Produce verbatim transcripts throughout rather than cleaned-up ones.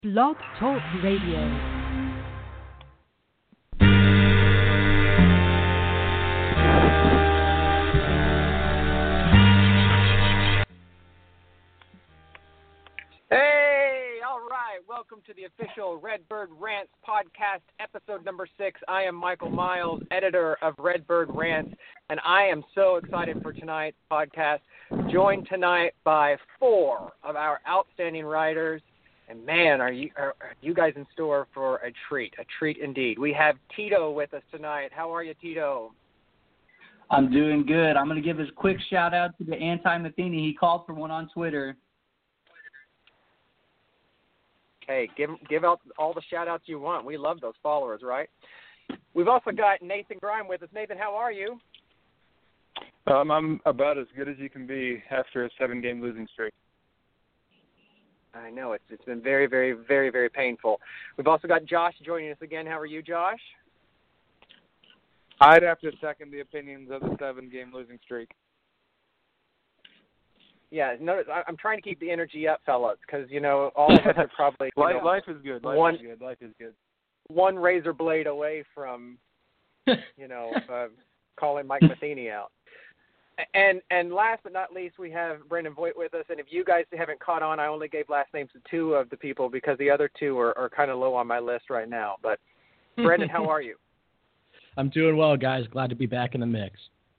Blog Talk Radio. Welcome to the official Redbird Rants podcast, episode number six. I am Michael Miles, editor of Redbird Rants, and I am so excited for tonight's podcast. Joined tonight by four of our outstanding writers, and man, are you are, are you guys in store for a treat? A treat indeed. We have Tito with us tonight. How are you, Tito? I'm doing good. I'm going to give a quick shout out to the anti-Matheny. He called for one on Twitter. Hey, give give out all the shout-outs you want. We love those followers, right? We've also got Nathan Grime with us. Nathan, how are you? Um, I'm about as good as you can be after a seven-game losing streak. I know. It's It's been very, very, very, very painful. We've also got Josh joining us again. How are you, Josh? I'd have to second the opinions of the seven-game losing streak. Yeah, notice I'm trying to keep the energy up, fellas, because, you know, all of us are probably life, know, life is good. Life one, is good. Life is good. One razor blade away from, you know, uh, calling Mike Matheny out. And and last but not least, we have Brendan Voigt with us. And if you guys haven't caught on, I only gave last names to two of the people because the other two are, are kind of low on my list right now. But, Brendan, how are you? I'm doing well, guys. Glad to be back in the mix.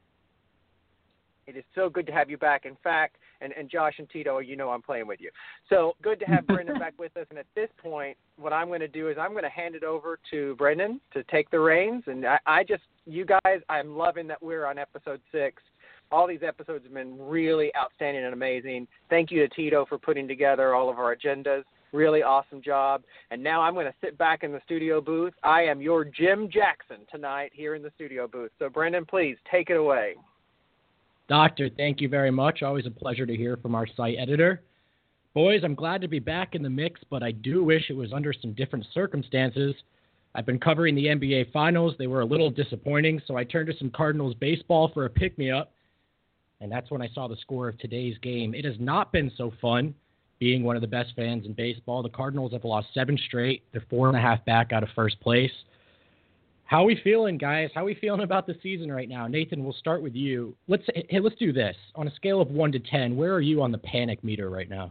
It is so good to have you back. In fact, and, and Josh and Tito, you know I'm playing with you. So good to have Brendan back with us. And at this point, what I'm going to do is I'm going to hand it over to Brendan to take the reins. And I, I just, you guys, I'm loving that we're on episode six. All these episodes have been really outstanding and amazing. Thank you to Tito for putting together all of our agendas. Really awesome job. And now I'm going to sit back in the studio booth. I am your Jim Jackson tonight here in the studio booth. So, Brendan, please take it away. Doctor, thank you very much. Always a pleasure to hear from our site editor. Boys, I'm glad to be back in the mix, but I do wish it was under some different circumstances. I've been covering the N B A Finals. They were a little disappointing, so I turned to some Cardinals baseball for a pick-me-up, and that's when I saw the score of today's game. It has not been so fun being one of the best fans in baseball. The Cardinals have lost seven straight. They're four and a half back out of first place. How are we feeling, guys? How are we feeling about the season right now? Nathan, we'll start with you. Let's hey, let's do this. On a scale of one to ten, where are you on the panic meter right now?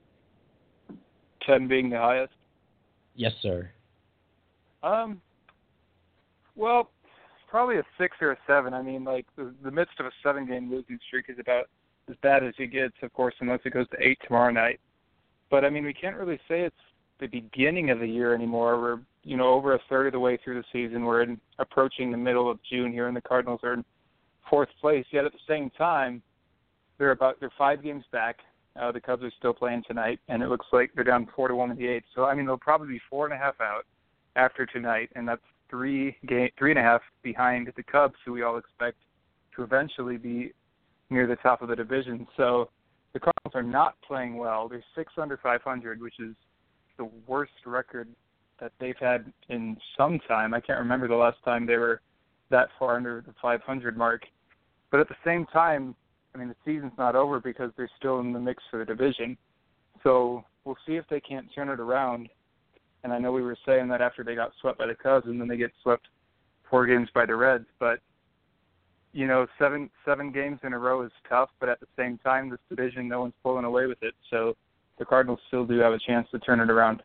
ten being the highest? Yes, sir. Um. Well, probably a six or a seven. I mean, like, the, the midst of a seven-game losing streak is about as bad as it gets, of course, unless it goes to eight tomorrow night. But, I mean, we can't really say it's the beginning of the year anymore. We're you know, over a third of the way through the season. We're in, approaching the middle of June here, and the Cardinals are in fourth place. Yet at the same time, they're about they're five games back. Uh, the Cubs are still playing tonight, and it looks like they're down four to one in the eighth. So I mean, they'll probably be four and a half out after tonight, and that's three game three and a half behind the Cubs, who we all expect to eventually be near the top of the division. So the Cardinals are not playing well. They're six under five hundred, which is the worst record that they've had in some time. I can't remember the last time they were that far under the five hundred mark. But at the same time, I mean, the season's not over because they're still in the mix for the division. So we'll see if they can't turn it around. And I know we were saying that after they got swept by the Cubs, and then they get swept four games by the Reds. But, you know, seven seven games in a row is tough, but at the same time, this division, no one's pulling away with it. So the Cardinals still do have a chance to turn it around.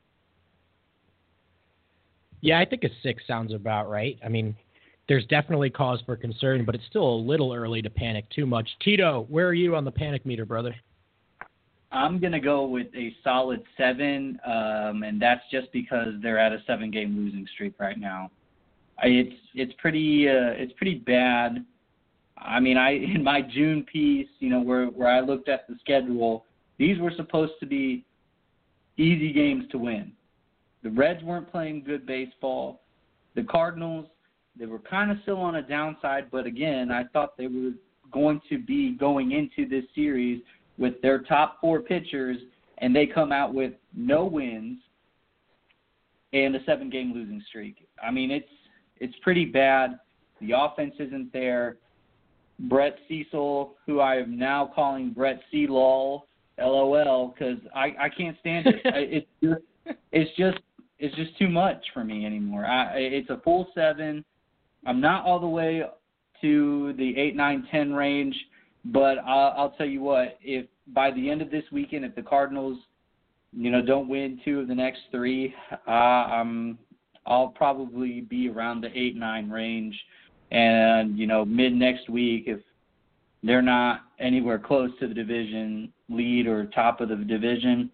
Yeah, I think a six sounds about right. I mean, there's definitely cause for concern, but it's still a little early to panic too much. Tito, where are you on the panic meter, brother? I'm going to go with a solid seven, um, and that's just because they're at a seven-game losing streak right now. I, it's it's pretty uh, it's pretty bad. I mean, I in my June piece, you know, where where I looked at the schedule, these were supposed to be easy games to win. The Reds weren't playing good baseball. The Cardinals, they were kind of still on a downside, but again, I thought they were going to be going into this series with their top four pitchers, and they come out with no wins and a seven-game losing streak. I mean, it's it's pretty bad. The offense isn't there. Brett Cecil, who I am now calling Brett C. Lol, LOL, because I, I can't stand it. I, it's it's just it's just too much for me anymore. I, it's a full seven. I'm not all the way to the eight, nine, ten range, but I'll, I'll tell you what, if by the end of this weekend, if the Cardinals, you know, don't win two of the next three, uh, I'm, I'll probably be around the eight, nine range. And, you know, mid next week, if they're not anywhere close to the division lead or top of the division,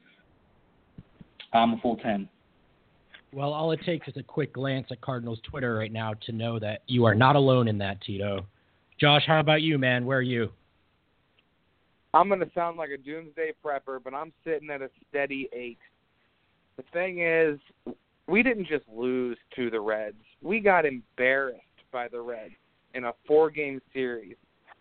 I'm a full ten. Well, all it takes is a quick glance at Cardinals Twitter right now to know that you are not alone in that, Tito. Josh, how about you, man? Where are you? I'm going to sound like a doomsday prepper, but I'm sitting at a steady eight. The thing is, we didn't just lose to the Reds. We got embarrassed by the Reds in a four-game series.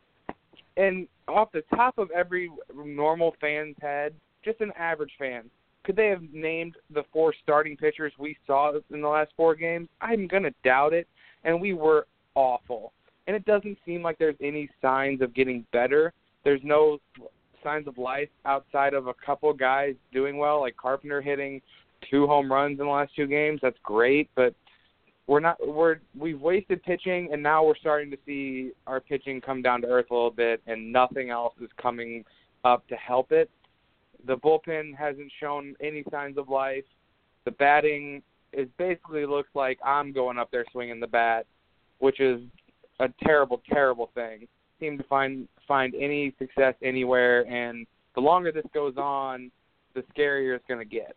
And off the top of every normal fan's head, just an average fan, could they have named the four starting pitchers we saw in the last four games? I'm going to doubt it, and we were awful. And it doesn't seem like there's any signs of getting better. There's no signs of life outside of a couple guys doing well, like Carpenter hitting two home runs in the last two games. That's great, but we're not we're we've wasted pitching, and now we're starting to see our pitching come down to earth a little bit, and nothing else is coming up to help it. The bullpen hasn't shown any signs of life. The batting is basically looks like I'm going up there swinging the bat, which is a terrible, terrible thing. Seem to find find any success anywhere, and the longer this goes on, the scarier it's going to get.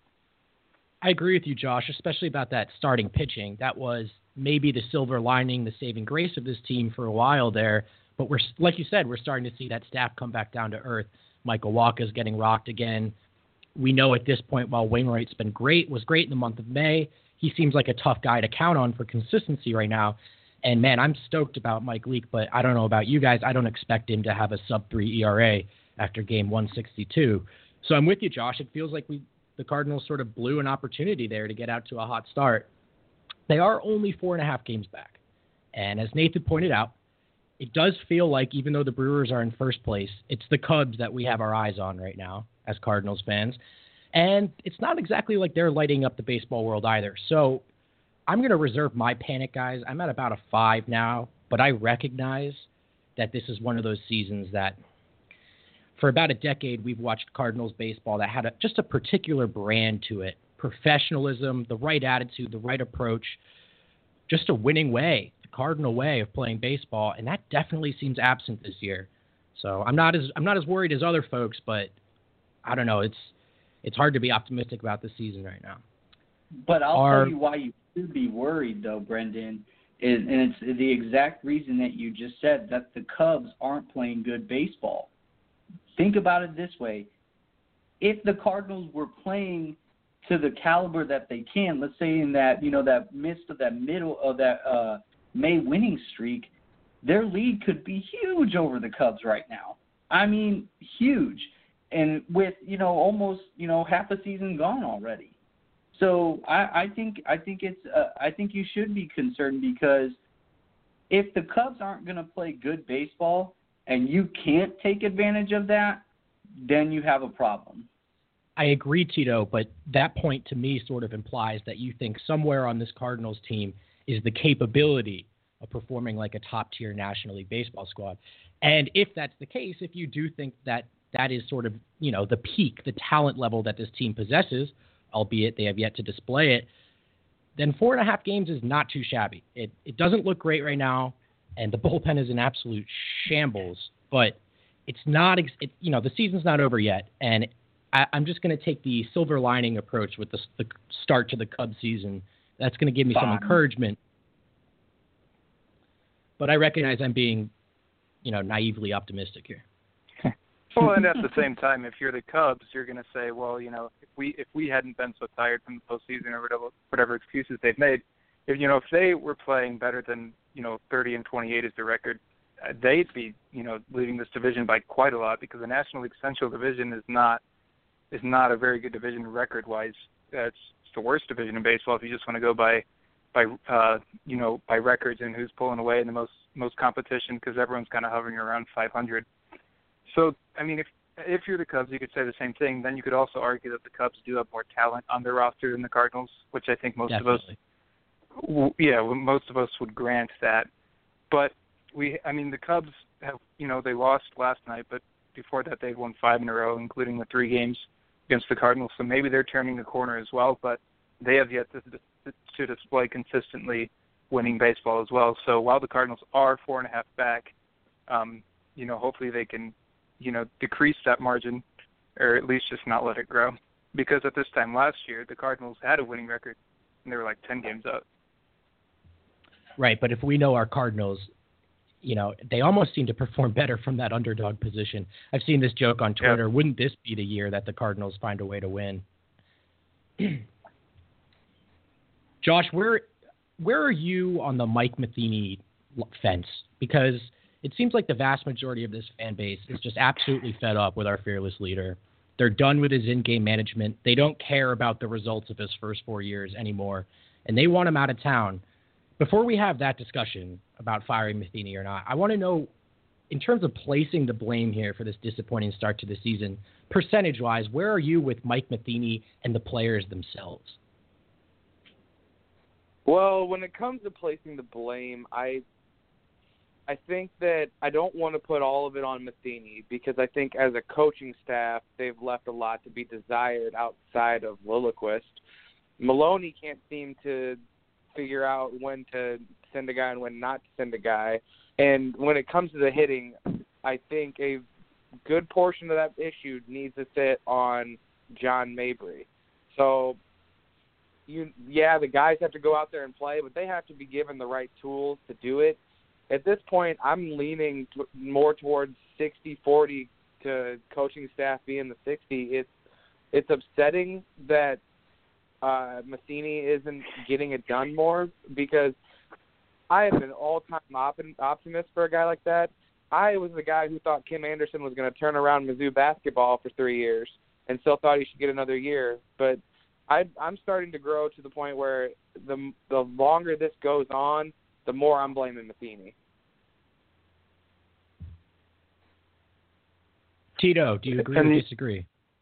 I agree with you, Josh, especially about that starting pitching. That was maybe the silver lining, the saving grace of this team for a while there. But we're, like you said, we're starting to see that staff come back down to earth. Michael Wacha's getting rocked again. We know at this point, while Wainwright's been great, was great in the month of May, he seems like a tough guy to count on for consistency right now. And, man, I'm stoked about Mike Leake, but I don't know about you guys. I don't expect him to have a sub three E R A after game one sixty-two. So I'm with you, Josh. It feels like we the Cardinals sort of blew an opportunity there to get out to a hot start. They are only four and a half games back. And as Nathan pointed out, it does feel like even though the Brewers are in first place, it's the Cubs that we have our eyes on right now as Cardinals fans. And it's not exactly like they're lighting up the baseball world either. So I'm going to reserve my panic, guys. I'm at about a five now, but I recognize that this is one of those seasons that for about a decade we've watched Cardinals baseball that had a, just a particular brand to it. Professionalism, the right attitude, the right approach, just a winning way, the Cardinal way of playing baseball, and that definitely seems absent this year. So I'm not as I'm not as worried as other folks, but I don't know. It's it's hard to be optimistic about this season right now. But I'll Are, tell you why you should be worried, though, Brendan, is, and it's the exact reason that you just said, that the Cubs aren't playing good baseball. Think about it this way. If the Cardinals were playing to the caliber that they can, let's say in that, you know, that midst of that middle of that uh, May winning streak, their lead could be huge over the Cubs right now. I mean, huge. And with, you know, almost, you know, half a season gone already. So I, I think I think it's uh, I think you should be concerned, because if the Cubs aren't going to play good baseball and you can't take advantage of that, then you have a problem. I agree, Tito, but that point to me sort of implies that you think somewhere on this Cardinals team is the capability of performing like a top-tier National League Baseball squad. And if that's the case, if you do think that that is sort of, you know, the peak, the talent level that this team possesses, albeit they have yet to display it, then four and a half games is not too shabby. It it doesn't look great right now, and the bullpen is an absolute shambles, but it's not, it, you know, the season's not over yet, and I, I'm just going to take the silver lining approach with the, the start to the Cubs season. That's going to give me Fine. some encouragement, but I recognize I'm being, you know, naively optimistic here. Well, and at the same time, if you're the Cubs, you're going to say, well, you know, if we if we hadn't been so tired from the postseason or whatever, whatever excuses they've made, if you know if they were playing better than, you know, thirty and twenty-eight is the record, uh, they'd be, you know, leading this division by quite a lot, because the National League Central Division is not is not a very good division record-wise. Uh, it's, it's the worst division in baseball if you just want to go by by uh, you know by records and who's pulling away in the most most competition, because everyone's kind of hovering around five hundred. So, I mean, if if you're the Cubs, you could say the same thing. Then you could also argue that the Cubs do have more talent on their roster than the Cardinals, which I think most Definitely. of us, yeah, most of us would grant that. But we, I mean, the Cubs have, you know, they lost last night, but before that they'd won five in a row, including the three games against the Cardinals. So maybe they're turning the corner as well, but they have yet to, to display consistently winning baseball as well. So while the Cardinals are four and a half back, um, you know, hopefully they can, you know, decrease that margin or at least just not let it grow. Because at this time last year, the Cardinals had a winning record and they were like ten games up. Right, but if we know our Cardinals, you know, they almost seem to perform better from that underdog position. I've seen this joke on Twitter. Yeah. Wouldn't this be the year that the Cardinals find a way to win? Josh, where where are you on the Mike Matheny fence? Because it seems like the vast majority of this fan base is just absolutely fed up with our fearless leader. They're done with his in-game management. They don't care about the results of his first four years anymore, and they want him out of town. Before we have that discussion about firing Matheny or not, I want to know, in terms of placing the blame here for this disappointing start to the season, percentage-wise, where are you with Mike Matheny and the players themselves? Well, when it comes to placing the blame, I I think that I don't want to put all of it on Matheny because I think as a coaching staff, they've left a lot to be desired outside of Lilliquist. Maloney can't seem to figure out when to send a guy and when not to send a guy. And when it comes to the hitting, I think a good portion of that issue needs to sit on John Mabry. So, you, yeah, the guys have to go out there and play, but they have to be given the right tools to do it. At this point, I'm leaning t- more towards sixty forty to coaching staff being the sixty. It's it's upsetting that uh, Matheny isn't getting it done more because I am an all-time op- optimist for a guy like that. I was the guy who thought Kim Anderson was going to turn around Mizzou basketball for three years and still thought he should get another year. But I, I'm starting to grow to the point where the the longer this goes on, the more I'm blaming Matheny. Tito, do you agree or disagree?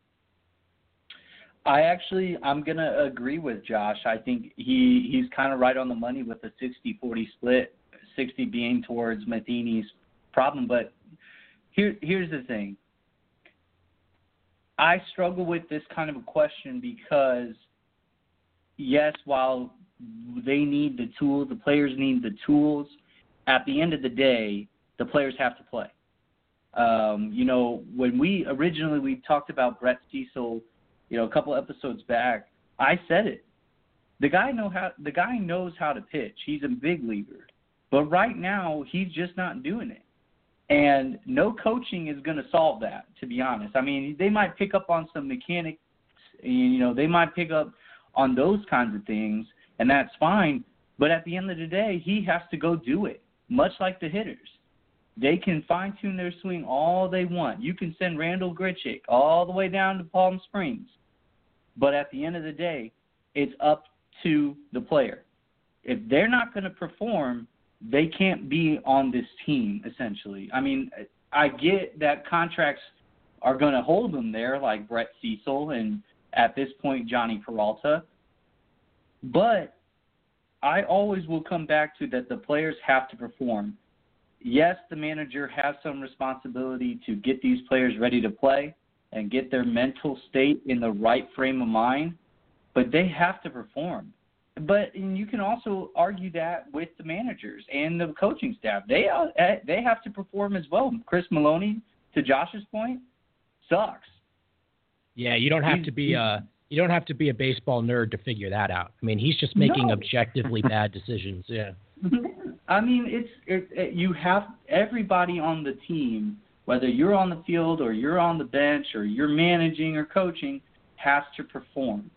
I actually, I'm going to agree with Josh. I think he, he's kind of right on the money with the sixty forty split, sixty being towards Matheny's problem. But here, here's the thing. I struggle with this kind of a question because, yes, while they need the tools, the players need the tools, at the end of the day, the players have to play. Um, you know, when we originally we talked about Brett Cecil, you know, a couple episodes back, I said it. The guy know how the guy knows how to pitch. He's a big leaguer. But right now he's just not doing it. And no coaching is going to solve that, to be honest. I mean, they might pick up on some mechanics, you know, they might pick up on those kinds of things, and that's fine. But at the end of the day, he has to go do it, much like the hitters. They can fine-tune their swing all they want. You can send Randall Grichuk all the way down to Palm Springs. But at the end of the day, it's up to the player. If they're not going to perform, they can't be on this team, essentially. I mean, I get that contracts are going to hold them there, like Brett Cecil and, at this point, Johnny Peralta. But I always will come back to that the players have to perform. Yes, the manager has some responsibility to get these players ready to play and get their mental state in the right frame of mind, but they have to perform. But and you can also argue that with the managers and the coaching staff. They uh, they have to perform as well. Chris Maloney, to Josh's point, sucks. Yeah, you don't have he's, to be a you don't have to be a baseball nerd to figure that out. I mean, he's just making no. objectively bad decisions. Yeah. I mean, it's it, it, you have everybody on the team, whether you're on the field or you're on the bench or you're managing or coaching, has to perform.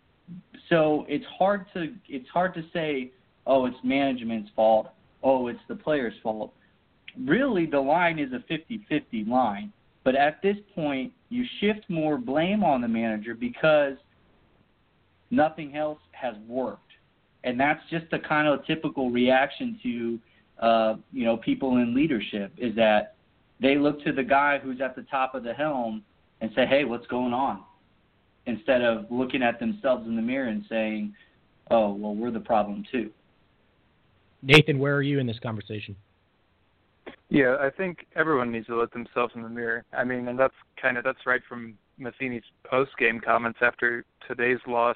So it's hard to it's hard to say, oh, it's management's fault, oh, it's the player's fault. Really, the line is a fifty-fifty line. But at this point, you shift more blame on the manager because nothing else has worked. And that's just the kind of typical reaction to, uh, you know, people in leadership is that they look to the guy who's at the top of the helm and say, hey, what's going on? Instead of looking at themselves in the mirror and saying, oh, well, we're the problem too. Nathan, where are you in this conversation? Yeah, I think everyone needs to look themselves in the mirror. I mean, and that's kind of that's right from Matheny's post-game comments after today's loss.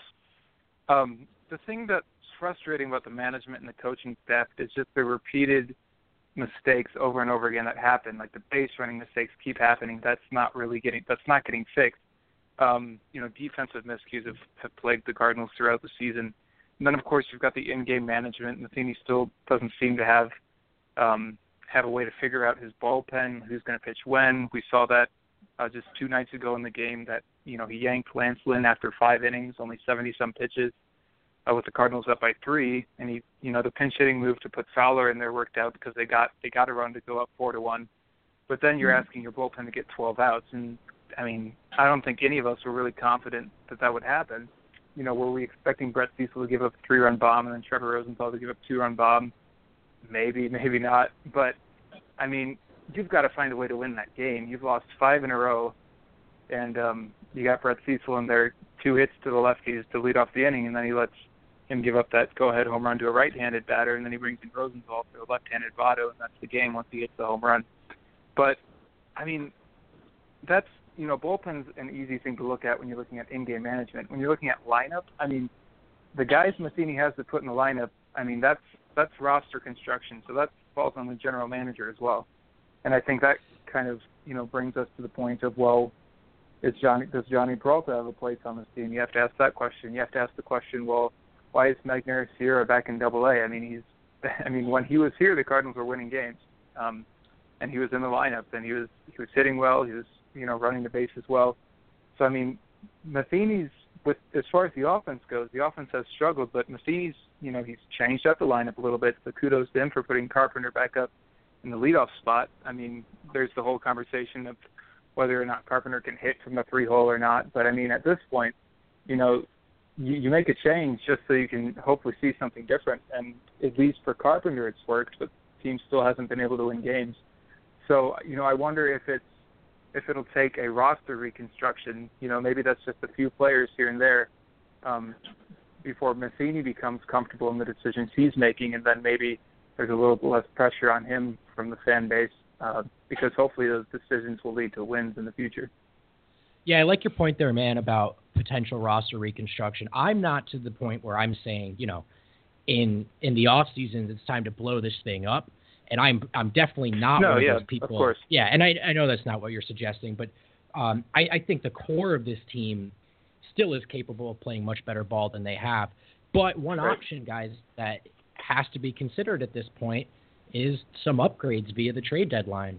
Um, the thing that's frustrating about the management and the coaching staff is just the repeated mistakes over and over again that happen. Like the base running mistakes keep happening. That's not really getting that's not getting fixed. Um, you know, defensive miscues have, have plagued the Cardinals throughout the season. And then, of course, you've got the in-game management. Matheny still doesn't seem to have um, have a way to figure out his bullpen, who's going to pitch when. We saw that uh, just two nights ago in the game that, you know, he yanked Lance Lynn after five innings, only seventy-some pitches, uh, with the Cardinals up by three. And, he, you know, the pinch-hitting move to put Fowler in there worked out because they got they got a run to go up four to one. But then you're asking your bullpen to get twelve outs. And, I mean, I don't think any of us were really confident that that would happen. You know, were we expecting Brett Cecil to give up a three-run bomb and then Trevor Rosenthal to give up a two-run bomb? Maybe, maybe not. But, I mean, you've got to find a way to win that game. You've lost five in a row, and um, you got Brett Cecil in there, two hits to the lefties to lead off the inning, and then he lets him give up that go-ahead home run to a right-handed batter, and then he brings in Rosenthal for a left-handed Votto, and that's the game once he gets the home run. But, I mean, that's, you know, bullpen's an easy thing to look at when you're looking at in-game management. When you're looking at lineup, I mean, the guys Matheny has to put in the lineup, I mean, that's that's roster construction, so that falls on the general manager as well. And I think that kind of, you know, brings us to the point of, well, is Johnny, does Johnny Peralta have a place on this team? You have to ask that question. You have to ask the question, well, why is Magneuris Sierra back in Double A? I mean, he's, I mean, when he was here, the Cardinals were winning games, um, and he was in the lineup, and he was he was hitting well, he was, you know, running the base as well. So I mean, Matheny's, with as far as the offense goes, the offense has struggled, but Matheny's, you know, he's changed up the lineup a little bit. So kudos to him for putting Carpenter back up in the leadoff spot. I mean, there's the whole conversation of whether or not Carpenter can hit from the three hole or not. But I mean, at this point, you know, you, you make a change just so you can hopefully see something different. And at least for Carpenter, it's worked, but the team still hasn't been able to win games. So, you know, I wonder if it's if it'll take a roster reconstruction. You know, maybe that's just a few players here and there um, before Matheny becomes comfortable in the decisions he's making, and then maybe there's a little less pressure on him from the fan base uh, because hopefully those decisions will lead to wins in the future. Yeah, I like your point there, man, about potential roster reconstruction. I'm not to the point where I'm saying, you know, in in the off season it's time to blow this thing up. And I'm I'm definitely not no, one of yeah, those people. Of course. Yeah, and I I know that's not what you're suggesting, but um, I, I think the core of this team still is capable of playing much better ball than they have. But one right. option, guys, that has to be considered at this point is some upgrades via the trade deadline.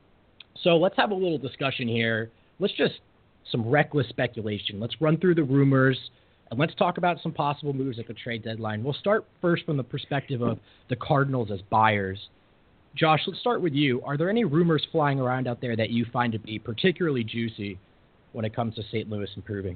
So let's have a little discussion here. Let's just some reckless speculation. Let's run through the rumors, and let's talk about some possible moves at the trade deadline. We'll start first from the perspective of the Cardinals as buyers. Josh, let's start with you. Are there any rumors flying around out there that you find to be particularly juicy when it comes to Saint Louis improving?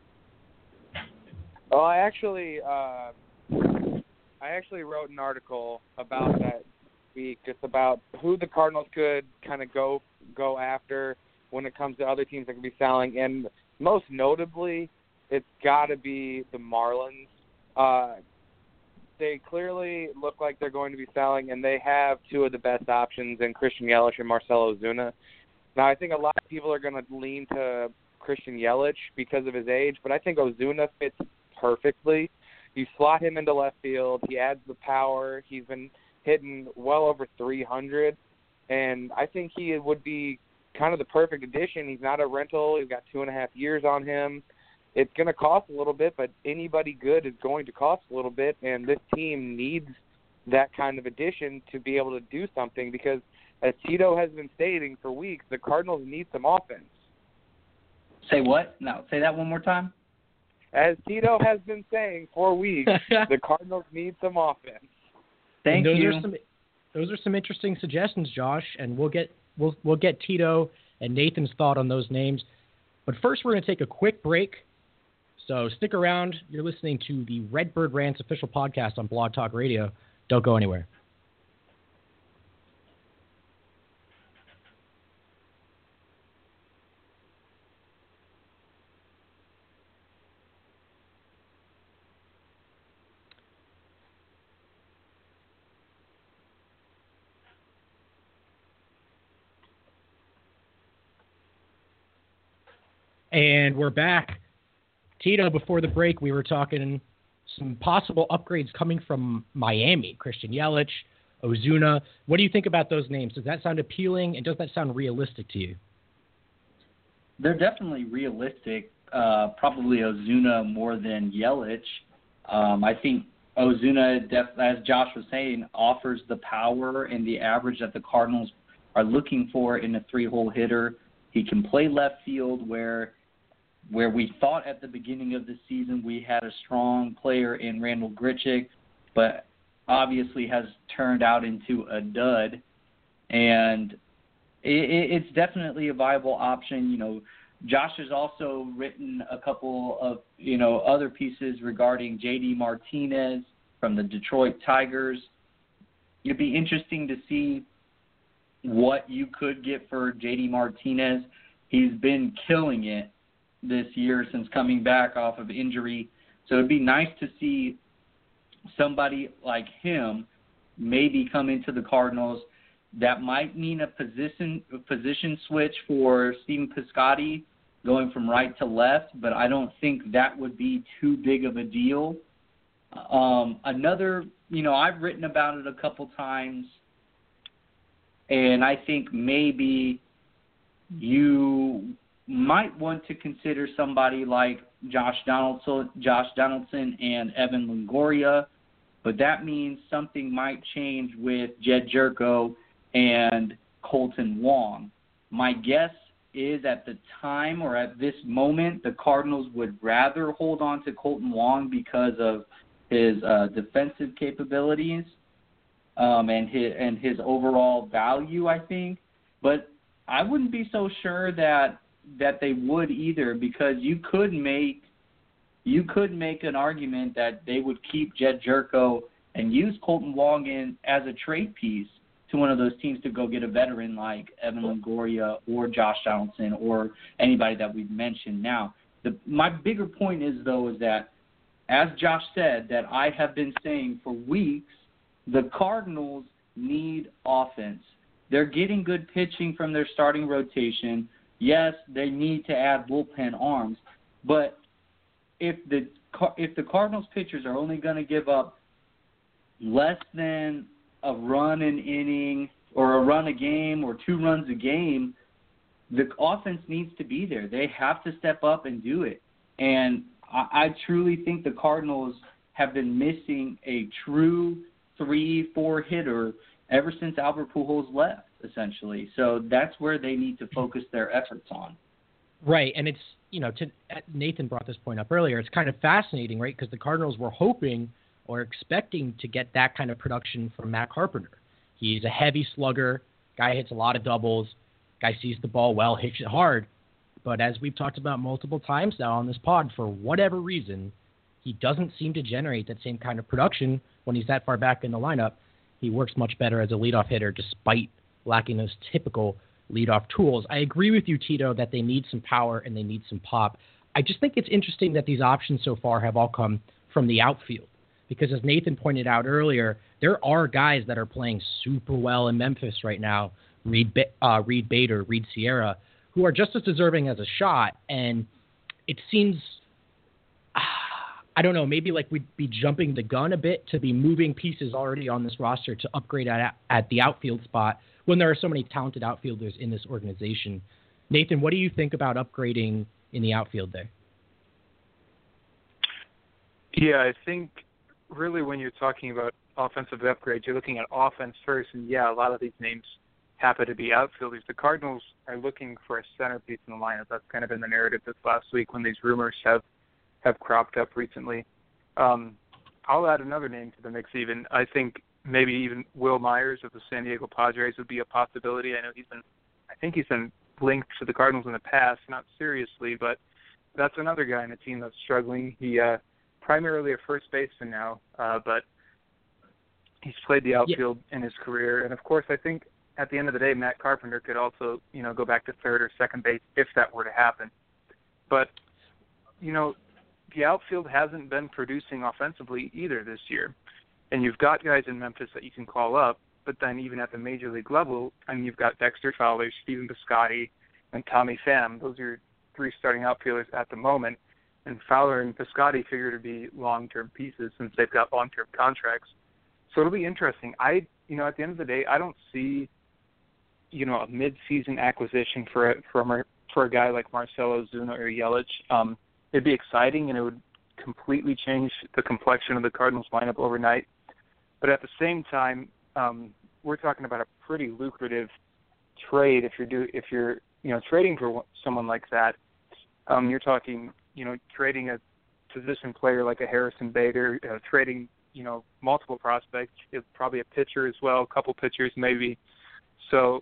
Well, I actually, uh, I actually wrote an article about that week, just about who the Cardinals could kind of go go after when it comes to other teams that could be selling, and most notably, it's got to be the Marlins. Uh, They clearly look like they're going to be selling, and they have two of the best options in Christian Yelich and Marcell Ozuna. Now, I think a lot of people are going to lean to Christian Yelich because of his age, but I think Ozuna fits perfectly. You slot him into left field. He adds the power. He's been hitting well over three hundred, and I think he would be kind of the perfect addition. He's not a rental. He's got two and a half years on him. It's going to cost a little bit, but anybody good is going to cost a little bit, and this team needs that kind of addition to be able to do something because, as Tito has been stating for weeks, the Cardinals need some offense. Say what? No, say that one more time. As Tito has been saying for weeks, the Cardinals need some offense. Thank those you. Are some, those are some interesting suggestions, Josh, and we'll get we'll we'll get Tito and Nathan's thought on those names. But first, we're going to take a quick break. So stick around. You're listening to the Redbird Rants official podcast on Blog Talk Radio. Don't go anywhere. And we're back. Tito, before the break, we were talking some possible upgrades coming from Miami. Christian Yelich, Ozuna. What do you think about those names? Does that sound appealing, and does that sound realistic to you? They're definitely realistic. Uh, probably Ozuna more than Yelich. Um, I think Ozuna, def- as Josh was saying, offers the power and the average that the Cardinals are looking for in a three-hole hitter. He can play left field where where we thought at the beginning of the season we had a strong player in Randall Grichuk, but obviously has turned out into a dud. And it, it's definitely a viable option. You know, Josh has also written a couple of, you know, other pieces regarding J D Martinez from the Detroit Tigers. It'd be interesting to see what you could get for J D Martinez. He's been killing it this year since coming back off of injury. So it'd be nice to see somebody like him maybe come into the Cardinals. That might mean a position a position switch for Stephen Piscotty going from right to left, but I don't think that would be too big of a deal. Um, another, you know, I've written about it a couple times, and I think maybe you might want to consider somebody like Josh Donaldson, Josh Donaldson and Evan Longoria, but that means something might change with Jed Jerko and Colton Wong. My guess is at the time or at this moment, the Cardinals would rather hold on to Colton Wong because of his uh, defensive capabilities um, and his and his overall value, I think. But I wouldn't be so sure that that they would either, because you could make you could make an argument that they would keep Jed Jerko and use Colton Wong in as a trade piece to one of those teams to go get a veteran like Evan Longoria or Josh Donaldson or anybody that we've mentioned now. The, my bigger point is, though, is that, as Josh said, that I have been saying for weeks, the Cardinals need offense. They're getting good pitching from their starting rotation. Yes, they need to add bullpen arms, but if the if the Cardinals pitchers are only going to give up less than a run an inning or a run a game or two runs a game, the offense needs to be there. They have to step up and do it. And I, I truly think the Cardinals have been missing a true three, four hitter ever since Albert Pujols left, essentially. So that's where they need to focus their efforts on. Right, and it's, you know, to, Nathan brought this point up earlier. It's kind of fascinating, right, because the Cardinals were hoping or expecting to get that kind of production from Matt Carpenter. He's a heavy slugger, guy hits a lot of doubles, guy sees the ball well, hits it hard. But as we've talked about multiple times now on this pod, for whatever reason, he doesn't seem to generate that same kind of production when he's that far back in the lineup. He works much better as a leadoff hitter despite lacking those typical leadoff tools. I agree with you, Tito, that they need some power and they need some pop. I just think it's interesting that these options so far have all come from the outfield. Because as Nathan pointed out earlier, there are guys that are playing super well in Memphis right now, Reed, uh, Reed Bader, Reed Sierra, who are just as deserving as a shot. And it seems, I don't know, maybe like we'd be jumping the gun a bit to be moving pieces already on this roster to upgrade at, at the outfield spot when there are so many talented outfielders in this organization. Nathan, what do you think about upgrading in the outfield there? Yeah, I think really when you're talking about offensive upgrades, you're looking at offense first, and yeah, a lot of these names happen to be outfielders. The Cardinals are looking for a centerpiece in the lineup. That's kind of been the narrative this last week when these rumors have, have cropped up recently. Um, I'll add another name to the mix even. I think maybe even Will Myers of the San Diego Padres would be a possibility. I know he's been, I think he's been linked to the Cardinals in the past, not seriously, but that's another guy in a team that's struggling. He, uh, primarily a first baseman now, uh, but he's played the outfield yeah. in his career. And, of course, I think at the end of the day, Matt Carpenter could also, you know, go back to third or second base if that were to happen. But, you know, the outfield hasn't been producing offensively either this year. And you've got guys in Memphis that you can call up, but then even at the major league level, I mean, you've got Dexter Fowler, Stephen Piscotty, and Tommy Pham. Those are three starting outfielders at the moment, and Fowler and Piscotty figure to be long-term pieces since they've got long-term contracts. So it'll be interesting. I, you know, at the end of the day, I don't see, you know, a mid-season acquisition for a, from a, for a guy like Marcell Ozuna or Yelich. Um, it'd be exciting, and it would completely change the complexion of the Cardinals lineup overnight. But at the same time, um, we're talking about a pretty lucrative trade if you're do if you're you know trading for someone like that. Um, you're talking you know trading a position player like a Harrison Bader, uh, trading you know multiple prospects, probably a pitcher as well, a couple pitchers maybe. So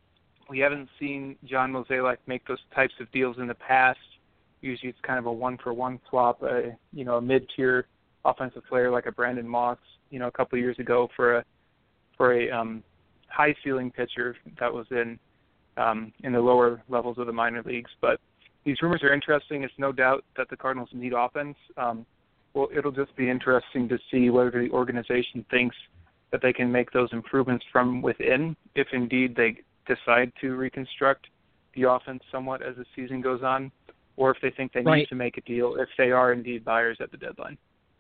we haven't seen John Mozeliak make those types of deals in the past. Usually it's kind of a one-for-one swap, a, you know, a mid-tier offensive player like a Brandon Moss, you know, a couple of years ago for a for a um, high-ceiling pitcher that was in um, in the lower levels of the minor leagues. But these rumors are interesting. It's no doubt that the Cardinals need offense. Um, well, it'll just be interesting to see whether the organization thinks that they can make those improvements from within, if indeed they decide to reconstruct the offense somewhat as the season goes on, or if they think they right. need to make a deal if they are indeed buyers at the deadline.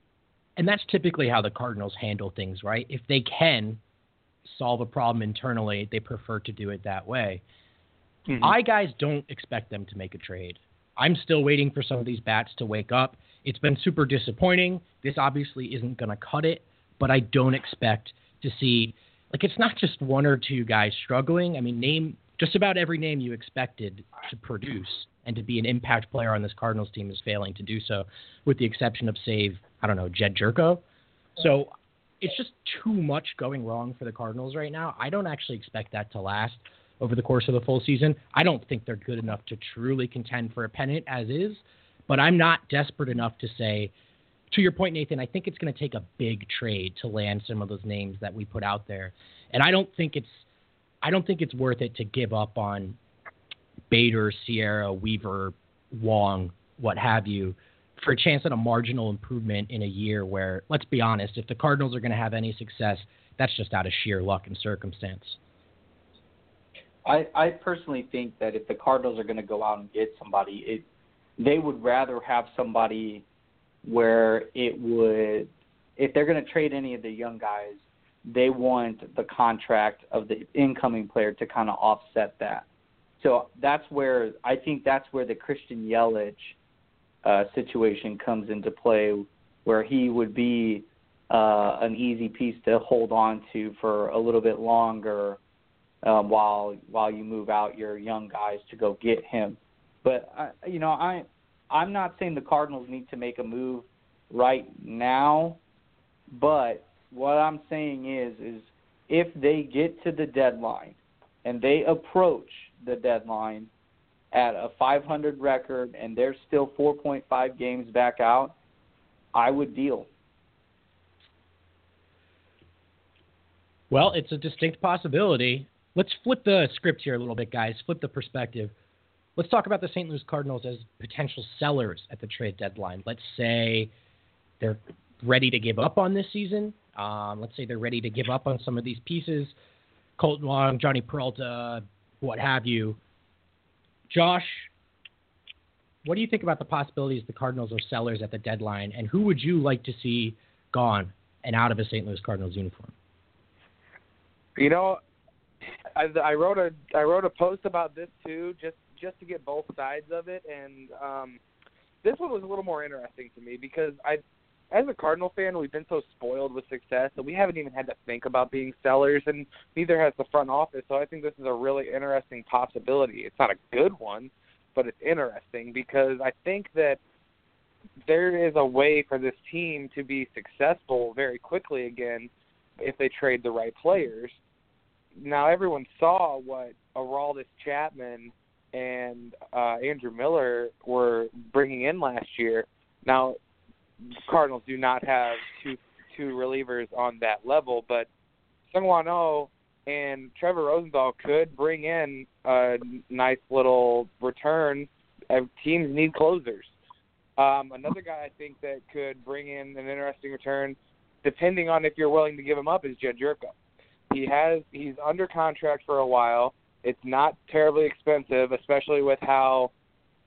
And that's typically how the Cardinals handle things, right? If they can solve a problem internally, they prefer to do it that way. Mm-hmm. I, guys, don't expect them to make a trade. I'm still waiting for some of these bats to wake up. It's been super disappointing. This obviously isn't going to cut it, but I don't expect to see, like, it's not just one or two guys struggling. I mean, name just about every name you expected to produce and to be an impact player on this Cardinals team is failing to do so, with the exception of, save, I don't know, Jed Jerko. So it's just too much going wrong for the Cardinals right now. I don't actually expect that to last over the course of the full season. I don't think they're good enough to truly contend for a pennant as is, but I'm not desperate enough to say, to your point, Nathan, I think it's going to take a big trade to land some of those names that we put out there. And I don't think it's, I don't think it's worth it to give up on Bader, Sierra, Weaver, Wong, what have you, for a chance at a marginal improvement in a year where, let's be honest, if the Cardinals are going to have any success, that's just out of sheer luck and circumstance. I, I personally think that if the Cardinals are going to go out and get somebody, it they would rather have somebody where it would, if they're going to trade any of the young guys, they want the contract of the incoming player to kind of offset that. So that's where, I think that's where the Christian Yelich uh, situation comes into play, where he would be uh, an easy piece to hold on to for a little bit longer um, while while you move out your young guys to go get him. But, uh, you know, I, I'm not saying the Cardinals need to make a move right now, but what I'm saying is, is if they get to the deadline and they approach the deadline at a five hundred record and they're still four point five games back out, I would deal. Well, it's a distinct possibility. Let's flip the script here a little bit, guys. Flip the perspective. Let's talk about the Saint Louis Cardinals as potential sellers at the trade deadline. Let's say they're ready to give up on this season. Um, let's say they're ready to give up on some of these pieces. Colton Wong, Johnny Peralta, what have you. Josh, what do you think about the possibilities the Cardinals are sellers at the deadline, and who would you like to see gone and out of a Saint Louis Cardinals uniform? You know, I, I wrote a I wrote a post about this too, just just to get both sides of it, and um, this one was a little more interesting to me because I, as a Cardinal fan, we've been so spoiled with success that we haven't even had to think about being sellers, and neither has the front office. So I think this is a really interesting possibility. It's not a good one, but it's interesting because I think that there is a way for this team to be successful very quickly again if they trade the right players. Now, everyone saw what Aroldis Chapman and uh, Andrew Miller were bringing in last year. Now, Cardinals do not have two two relievers on that level, but Seung-Hwan Oh and Trevor Rosenthal could bring in a nice little return. Uh, teams need closers. Um, another guy I think that could bring in an interesting return, depending on if you're willing to give him up, is Jed Jerko. He has he's under contract for a while. It's not terribly expensive, especially with how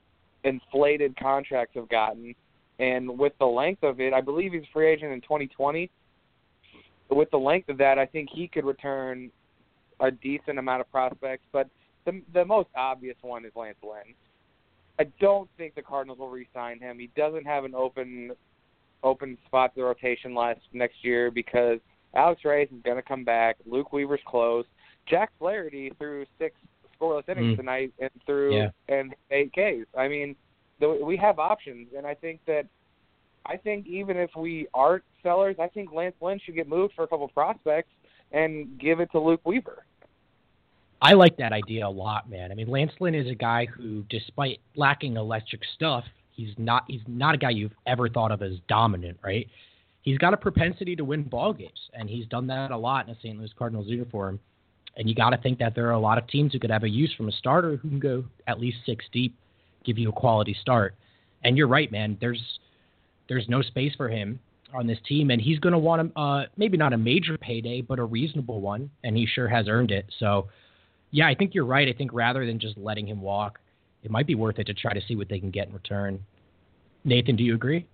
inflated contracts have gotten, and with the length of it, I believe he's a free agent in twenty twenty. With the length of that, I think he could return a decent amount of prospects, but the the most obvious one is Lance Lynn. I don't think the Cardinals will re-sign him. He doesn't have an open open spot to the rotation last next year because Alex Reyes is going to come back. Luke Weaver's close. Jack Flaherty threw six scoreless innings mm. tonight and threw yeah. and eight Ks. I mean, the, we have options, and I think that I think even if we aren't sellers, I think Lance Lynn should get moved for a couple of prospects and give it to Luke Weaver. I like that idea a lot, man. I mean, Lance Lynn is a guy who, despite lacking electric stuff, he's not he's not a guy you've ever thought of as dominant, right? He's got a propensity to win ball games, and he's done that a lot in a Saint Louis Cardinals uniform. And you got to think that there are a lot of teams who could have a use from a starter who can go at least six deep, give you a quality start. And you're right, man. There's there's no space for him on this team, and he's going to want a, uh, maybe not a major payday, but a reasonable one, and he sure has earned it. So, yeah, I think you're right. I think rather than just letting him walk, it might be worth it to try to see what they can get in return. Nathan, do you agree?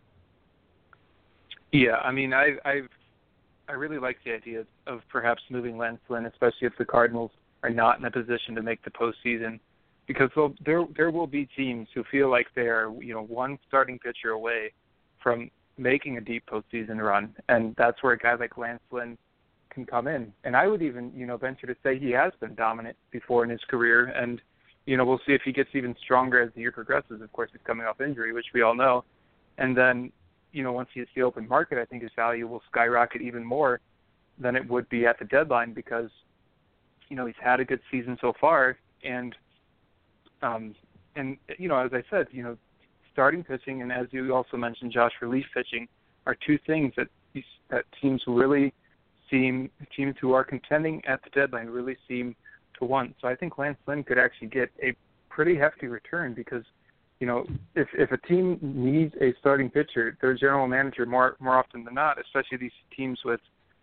Yeah, I mean, I I've, I really like the idea of perhaps moving Lance Lynn, especially if the Cardinals are not in a position to make the postseason, because there there will be teams who feel like they are, you know, one starting pitcher away from making a deep postseason run, and that's where a guy like Lance Lynn can come in. And I would even, you know, venture to say he has been dominant before in his career, and, you know, we'll see if he gets even stronger as the year progresses. Of course, he's coming off injury, which we all know. And then, you know, once he hits the open market, I think his value will skyrocket even more than it would be at the deadline because, you know, he's had a good season so far. And, um, and you know, as I said, you know, starting pitching and, as you also mentioned, Josh, relief pitching are two things that that teams really seem, teams who are contending at the deadline really seem to want. So I think Lance Lynn could actually get a pretty hefty return because, you know, if if a team needs a starting pitcher, their general manager more more often than not, especially these teams with,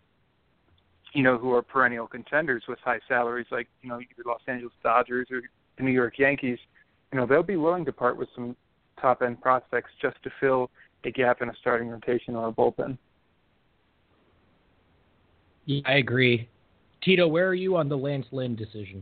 you know, who are perennial contenders with high salaries like, you know, the Los Angeles Dodgers or the New York Yankees, you know, they'll be willing to part with some top-end prospects just to fill a gap in a starting rotation or a bullpen. Yeah, I agree. Tito, where are you on the Lance Lynn decision?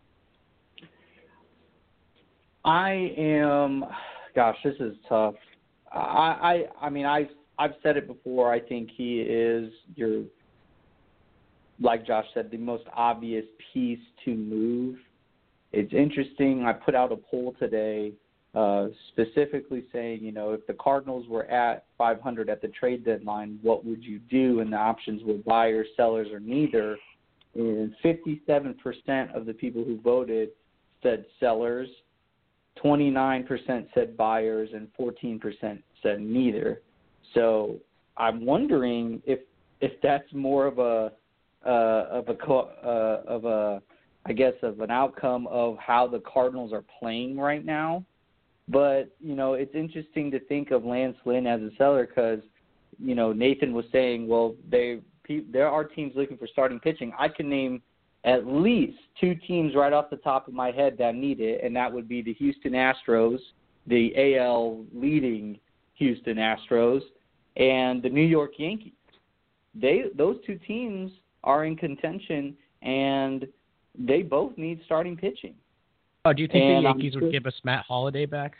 I am, gosh, this is tough. I, I, I mean, I, I've said it before. I think he is your, like Josh said, the most obvious piece to move. It's interesting. I put out a poll today, uh, specifically saying, you know, if the Cardinals were at five hundred at the trade deadline, what would you do? And the options were buyers, sellers, or neither. And fifty-seven percent of the people who voted said sellers. twenty-nine percent said buyers and fourteen percent said neither. So I'm wondering if if that's more of a uh, of a uh, of a I guess of an outcome of how the Cardinals are playing right now. But you know, it's interesting to think of Lance Lynn as a seller because you know Nathan was saying, well, they there are teams looking for starting pitching. I can name at least two teams right off the top of my head that need it, and that would be the Houston Astros, the A L leading Houston Astros, and the New York Yankees. They those two teams are in contention, and they both need starting pitching. Oh, do you think and the Yankees I'm would give us Matt Holliday back?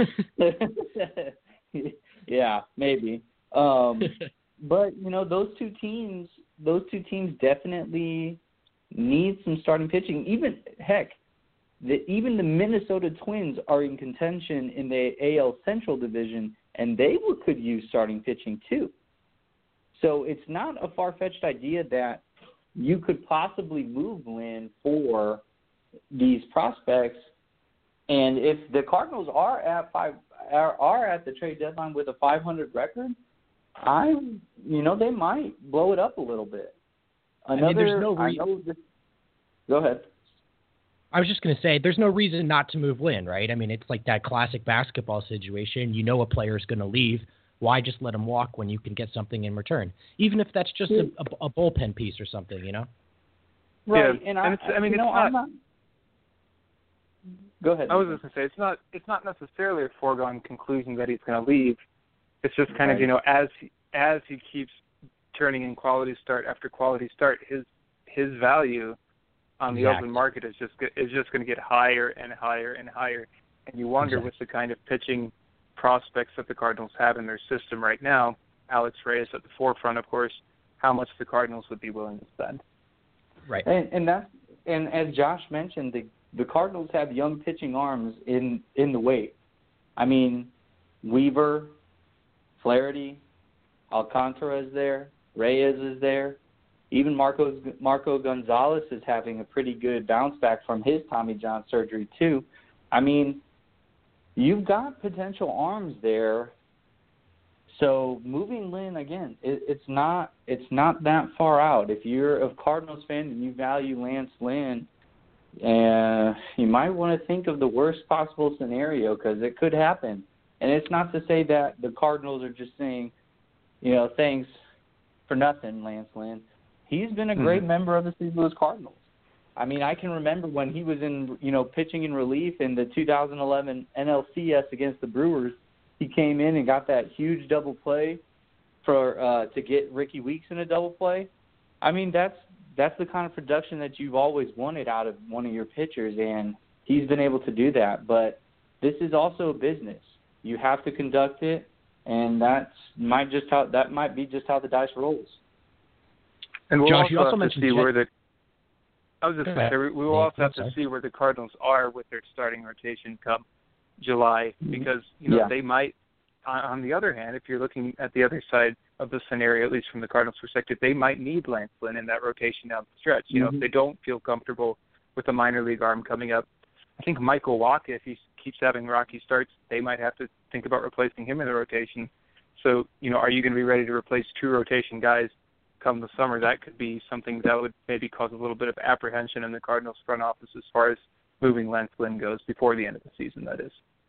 Yeah, maybe. Um, but you know, those two teams, those two teams definitely need some starting pitching. Even heck, the, even the Minnesota Twins are in contention in the A L Central Division, and they would, could use starting pitching too. So it's not a far-fetched idea that you could possibly move Lynn for these prospects. And if the Cardinals are at five are, are at the trade deadline with a five hundred record, I you know they might blow it up a little bit. Another, I mean, there's no re- I know this, go ahead. I was just going to say, there's no reason not to move Lynn, right? I mean, it's like that classic basketball situation. You know a player is going to leave. Why just let him walk when you can get something in return? Even if that's just a, a, a bullpen piece or something, you know? Right, yeah. and, and I, it's, I mean, you it's know, not, I'm not. Go ahead. I was just going to say, it's not it's not necessarily a foregone conclusion that he's going to leave. It's just kind right. of, you know, as he, as he keeps turning in quality start after quality start, his his value on the exactly. open market is just is just going to get higher and higher and higher. And you wonder exactly. with the kind of pitching prospects that the Cardinals have in their system right now, Alex Reyes at the forefront, of course, how much the Cardinals would be willing to spend. Right. And, and that's and as Josh mentioned, the the Cardinals have young pitching arms in, in the wait. I mean, Weaver, Flaherty, Alcantara is there, Reyes is there. Even Marco Marco Gonzalez is having a pretty good bounce back from his Tommy John surgery too. I mean, you've got potential arms there. So moving Lynn again, it, it's not it's not that far out. If you're a Cardinals fan and you value Lance Lynn, uh, you might want to think of the worst possible scenario because it could happen. And it's not to say that the Cardinals are just saying, you know, thanks for nothing, Lance Lynn. He's been a great mm-hmm. member of the Saint Louis Cardinals. I mean, I can remember when he was in, you know, pitching in relief in the two thousand eleven N L C S against the Brewers. He came in and got that huge double play for uh, to get Ricky Weeks in a double play. I mean, that's that's the kind of production that you've always wanted out of one of your pitchers, and he's been able to do that. But this is also a business. You have to conduct it, and that's might just how that might be just how the dice rolls. And we'll Josh, also you also have mentioned to see Jet- where the I was just going to say, we will also have to sorry. see where the Cardinals are with their starting rotation come July, because you know yeah. they might. On, on the other hand, if you're looking at the other side of the scenario, at least from the Cardinals' perspective, they might need Lance Lynn in that rotation down the stretch. You mm-hmm. know, if they don't feel comfortable with a minor league arm coming up, I think Michael Wacha, if he keeps having rocky starts, they might have to think about replacing him in the rotation. So, you know, are you going to be ready to replace two rotation guys come the summer? That could be something that would maybe cause a little bit of apprehension in the Cardinals front office as far as moving Lance Lynn goes before the end of the season, that is.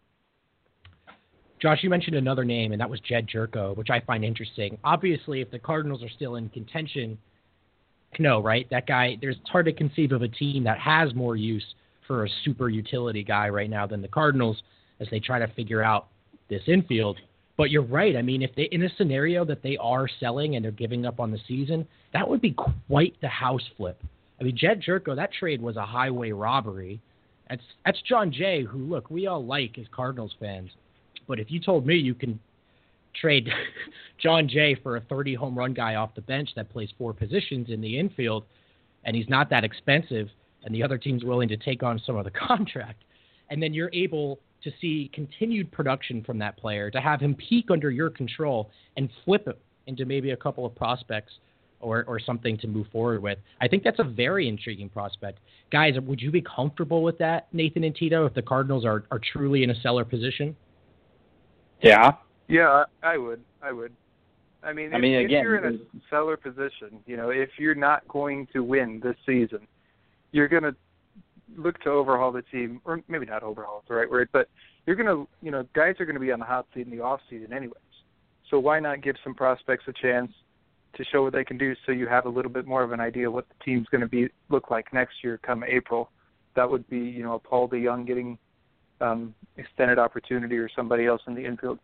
Josh, you mentioned another name, and that was Jed Jerko, which I find interesting. Obviously, if the Cardinals are still in contention, no, right? That guy, there's it's hard to conceive of a team that has more use for a super utility guy right now than the Cardinals as they try to figure out this infield. But you're right. I mean, if they in a scenario that they are selling and they're giving up on the season, that would be quite the house flip. I mean, Jed Jerko, that trade was a highway robbery. That's that's John Jay, who, look, we all like as Cardinals fans. But if you told me you can trade John Jay for a thirty home run guy off the bench that plays four positions in the infield, and he's not that expensive, and the other team's willing to take on some of the contract, and then you're able to see continued production from that player, to have him peak under your control and flip it into maybe a couple of prospects or, or something to move forward with. I think that's a very intriguing prospect. Guys, would you be comfortable with that, Nathan and Tito, if the Cardinals are, are truly in a seller position? Yeah. Yeah, I would. I would. I mean, I if, mean, if again, you're in a seller position, you know, if you're not going to win this season, you're going to look to overhaul the team, or maybe not overhaul is the right word, but you're going to, you know, guys are going to be on the hot seat in the off season anyways. So why not give some prospects a chance to show what they can do, so you have a little bit more of an idea what the team's going to be look like next year come April? That would be, you know, a Paul DeJong getting um, extended opportunity, or somebody else in the infield.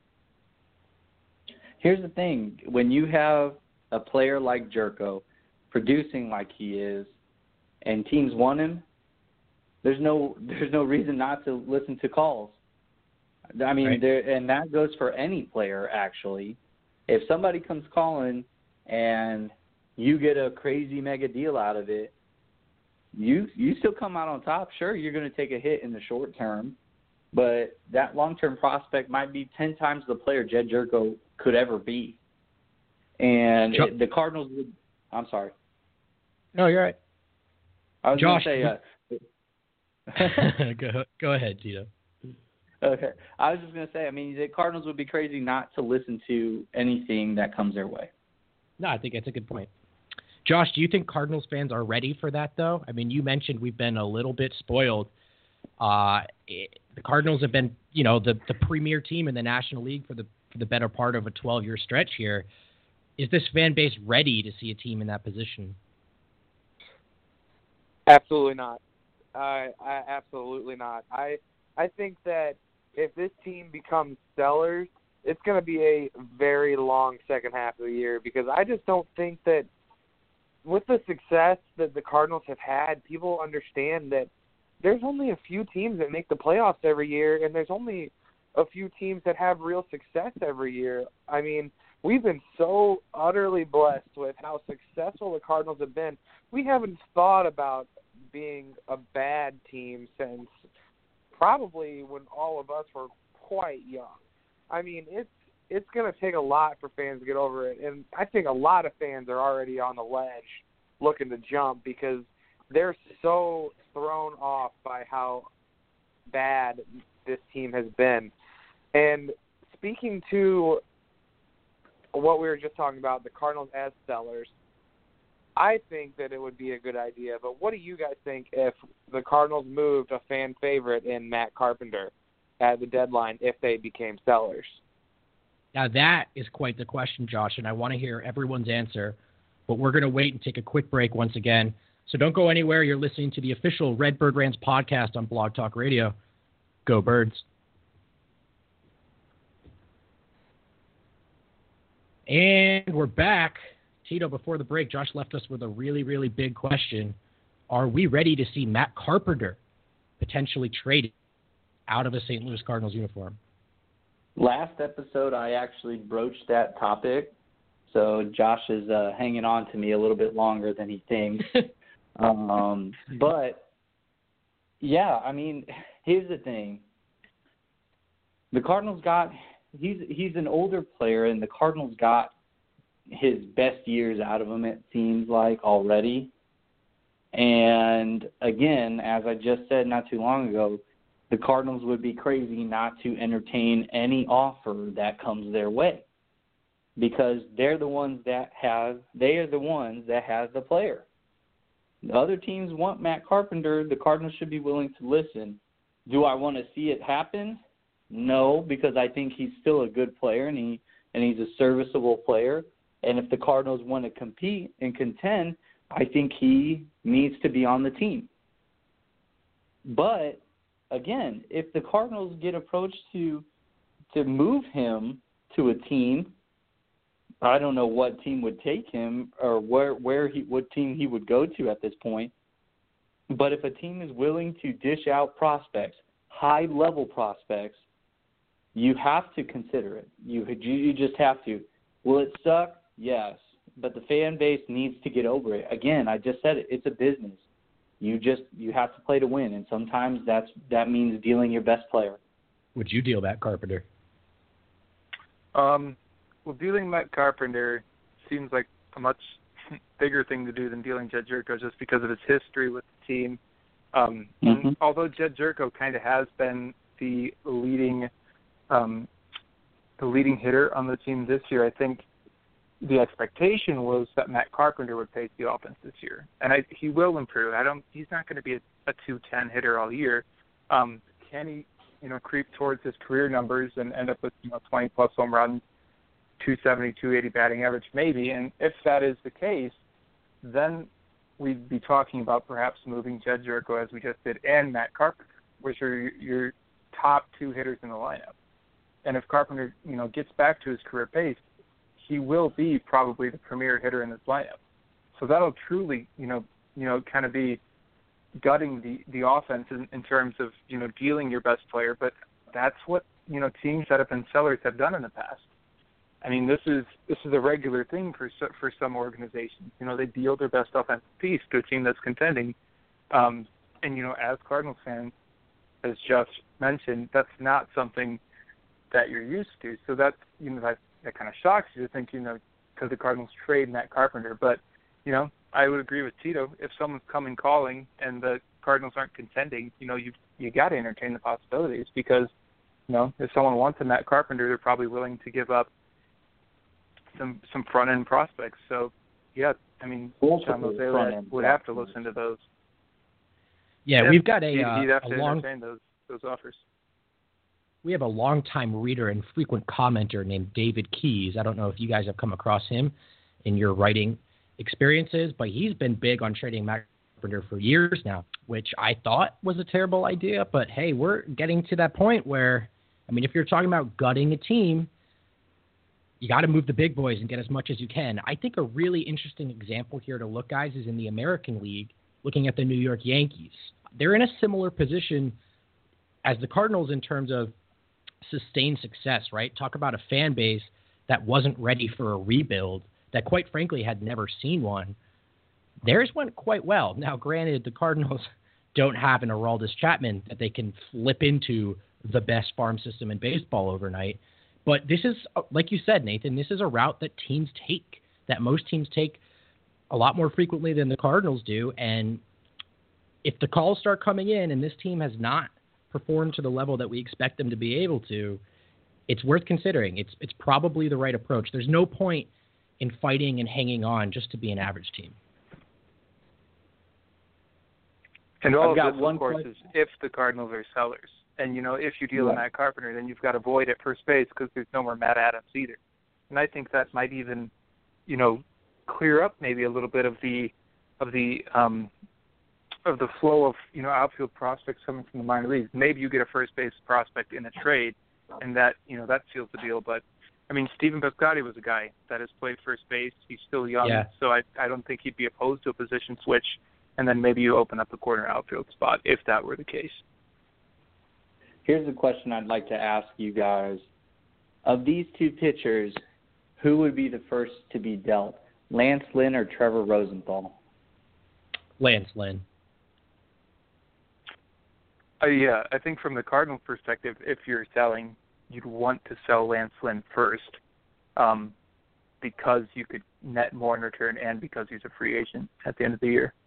Here's the thing. When you have a player like Jerko producing like he is, and teams want him, there's no there's no reason not to listen to calls. I mean, right. there, and that goes for any player, actually. If somebody comes calling and you get a crazy mega deal out of it, you you still come out on top. Sure, you're going to take a hit in the short term, but that long-term prospect might be ten times the player Jed Jerko could ever be. And Josh, it, the Cardinals would – I'm sorry. No, you're right. I was Josh, going to say uh, – go, go ahead, Tito. Okay. I was just going to say, I mean, the Cardinals would be crazy not to listen to anything that comes their way. No, I think that's a good point. Josh, do you think Cardinals fans are ready for that, though? I mean, you mentioned we've been a little bit spoiled. Uh, it, the Cardinals have been, you know, the, the premier team in the National League for the for the better part of a twelve-year stretch here. Is this fan base ready to see a team in that position? Absolutely not. I, I absolutely not. I I think that if this team becomes stellar, it's going to be a very long second half of the year because I just don't think that with the success that the Cardinals have had, people understand that there's only a few teams that make the playoffs every year, and there's only a few teams that have real success every year. I mean, we've been so utterly blessed with how successful the Cardinals have been. We haven't thought about being a bad team since probably when all of us were quite young. I mean, it's it's going to take a lot for fans to get over it, and I think a lot of fans are already on the ledge looking to jump because they're so thrown off by how bad this team has been. And speaking to what we were just talking about, the Cardinals as sellers, I think that it would be a good idea. But what do you guys think if the Cardinals moved a fan favorite in Matt Carpenter at the deadline if they became sellers? Now that is quite the question, Josh, and I want to hear everyone's answer. But we're going to wait and take a quick break once again. So don't go anywhere. You're listening to the official Redbird Rants podcast on Blog Talk Radio. Go Birds. And we're back. Tito, before the break, Josh left us with a really, really big question. Are we ready to see Matt Carpenter potentially traded out of a Saint Louis Cardinals uniform? Last episode, I actually broached that topic, so Josh is uh, hanging on to me a little bit longer than he thinks. um, but, yeah, I mean, here's the thing. The Cardinals got – he's he's an older player, and the Cardinals got his best years out of him, it seems like, already. And, again, as I just said not too long ago, the Cardinals would be crazy not to entertain any offer that comes their way because they're the ones that have they are the ones that have the player. The other teams want Matt Carpenter. The Cardinals should be willing to listen. Do I want to see it happen? No, because I think he's still a good player and he and he's a serviceable player. And if the Cardinals want to compete and contend, I think he needs to be on the team. But again, if the Cardinals get approached to to move him to a team, I don't know what team would take him or where where he what team he would go to at this point. But if a team is willing to dish out prospects, high level prospects, you have to consider it. You you just have to. Will it suck? Yes, but the fan base needs to get over it. Again, I just said it. It's a business. You just you have to play to win, and sometimes that's that means dealing your best player. Would you deal Matt Carpenter? Um, well, dealing Matt Carpenter seems like a much bigger thing to do than dealing Jedd Gyorko, just because of his history with the team. Um, mm-hmm. Although Jedd Gyorko kind of has been the leading, um, the leading hitter on the team this year, I think the expectation was that Matt Carpenter would pace the offense this year, and I, he will improve. I don't. He's not going to be a, a two ten hitter all year. Um, can he, you know, creep towards his career numbers and end up with you know twenty plus home runs, two seventy, two eighty batting average? Maybe. And if that is the case, then we'd be talking about perhaps moving Jedd Gyorko, as we just did, and Matt Carpenter, which are your, your top two hitters in the lineup. And if Carpenter, you know, gets back to his career pace, he will be probably the premier hitter in this lineup. So that'll truly, you know, you know, kind of be gutting the, the offense in, in terms of, you know, dealing your best player. But that's what, you know, teams that have been sellers have done in the past. I mean, this is this is a regular thing for for some organizations. You know, they deal their best offensive piece to a team that's contending. Um, and, you know, as Cardinals fans, as Josh mentioned, that's not something that you're used to. So that's, you know, that that kind of shocks you to think, you know, because the Cardinals trade Matt Carpenter. But, you know, I would agree with Tito. If someone's coming calling and the Cardinals aren't contending, you know, you you got to entertain the possibilities because, you know, if someone wants a Matt Carpenter, they're probably willing to give up some some front end prospects. So, yeah, I mean, John Mozeliak would have to listen to those. Yeah, yeah we've got a, he'd, uh, he'd have a to long. entertain those those offers. We have a longtime reader and frequent commenter named David Keys. I don't know if you guys have come across him in your writing experiences, but he's been big on trading Matt Carpenter for years now, which I thought was a terrible idea. But, hey, we're getting to that point where, I mean, if you're talking about gutting a team, you got to move the big boys and get as much as you can. I think a really interesting example here to look, guys, is in the American League, looking at the New York Yankees. They're in a similar position as the Cardinals in terms of sustained success, right? Talk about a fan base that wasn't ready for a rebuild, that quite frankly had never seen one. Theirs went quite well. Now, granted, the Cardinals don't have an Aroldis Chapman that they can flip into the best farm system in baseball overnight. But this is, like you said, Nathan, this is a route that teams take, that most teams take a lot more frequently than the Cardinals do. And if the calls start coming in and this team has not performed to the level that we expect them to be able to, it's worth considering. It's it's probably the right approach. There's no point in fighting and hanging on just to be an average team. And all I've got of this, one of course, question. is if the Cardinals are sellers. And, you know, if you deal Yeah. in Matt Carpenter, then you've got a void at first base because there's no more Matt Adams either. And I think that might even, you know, clear up maybe a little bit of the of the um, of the flow of, you know, outfield prospects coming from the minor leagues. Maybe you get a first base prospect in a trade, and that, you know, that seals the deal. But I mean, Stephen Piscotty was a guy that has played first base. He's still young, Yeah. so I I don't think he'd be opposed to a position switch. And then maybe you open up the corner outfield spot if that were the case. Here's a question I'd like to ask you guys. Of these two pitchers, who would be the first to be dealt? Lance Lynn or Trevor Rosenthal? Lance Lynn. Uh, yeah, I think from the Cardinals' perspective, if you're selling, you'd want to sell Lance Lynn first um, because you could net more in return and because he's a free agent at the end of the year.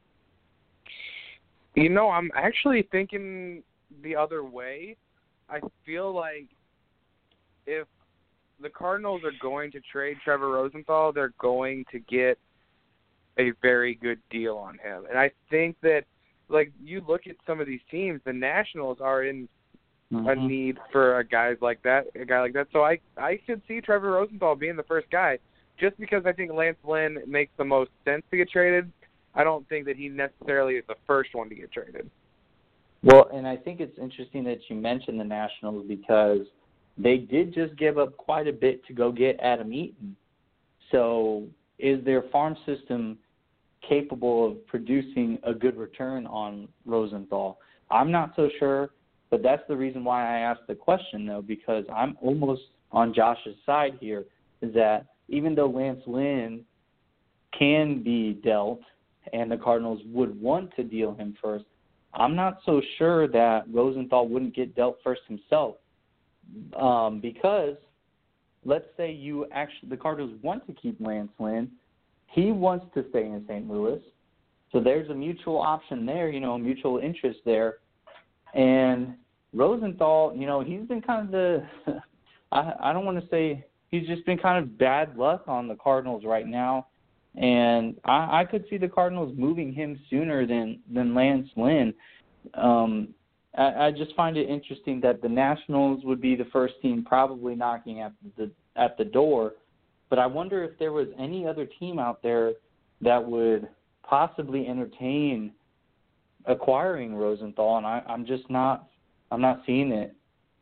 You know, I'm actually thinking the other way. I feel like if the Cardinals are going to trade Trevor Rosenthal, they're going to get a very good deal on him. And I think that, like, you look at some of these teams, the Nationals are in mm-hmm. a need for a guy like that, a guy like that. So I, I could see Trevor Rosenthal being the first guy, just because I think Lance Lynn makes the most sense to get traded. I don't think that he necessarily is the first one to get traded. Well, and I think it's interesting that you mentioned the Nationals because they did just give up quite a bit to go get Adam Eaton. So is their farm system capable of producing a good return on Rosenthal? I'm not so sure, but that's the reason why I asked the question, though, because I'm almost on Josh's side here, is that even though Lance Lynn can be dealt and the Cardinals would want to deal him first, I'm not so sure that Rosenthal wouldn't get dealt first himself, um, because let's say you actually the Cardinals want to keep Lance Lynn, he wants to stay in Saint Louis, so there's a mutual option there, you know, a mutual interest there, and Rosenthal, you know, he's been kind of the I, I don't want to say he's just been kind of bad luck on the Cardinals right now. And I, I could see the Cardinals moving him sooner than, than Lance Lynn. Um, I, I just find it interesting that the Nationals would be the first team probably knocking at the at the door. But I wonder if there was any other team out there that would possibly entertain acquiring Rosenthal, and I, I'm just not I'm not seeing it.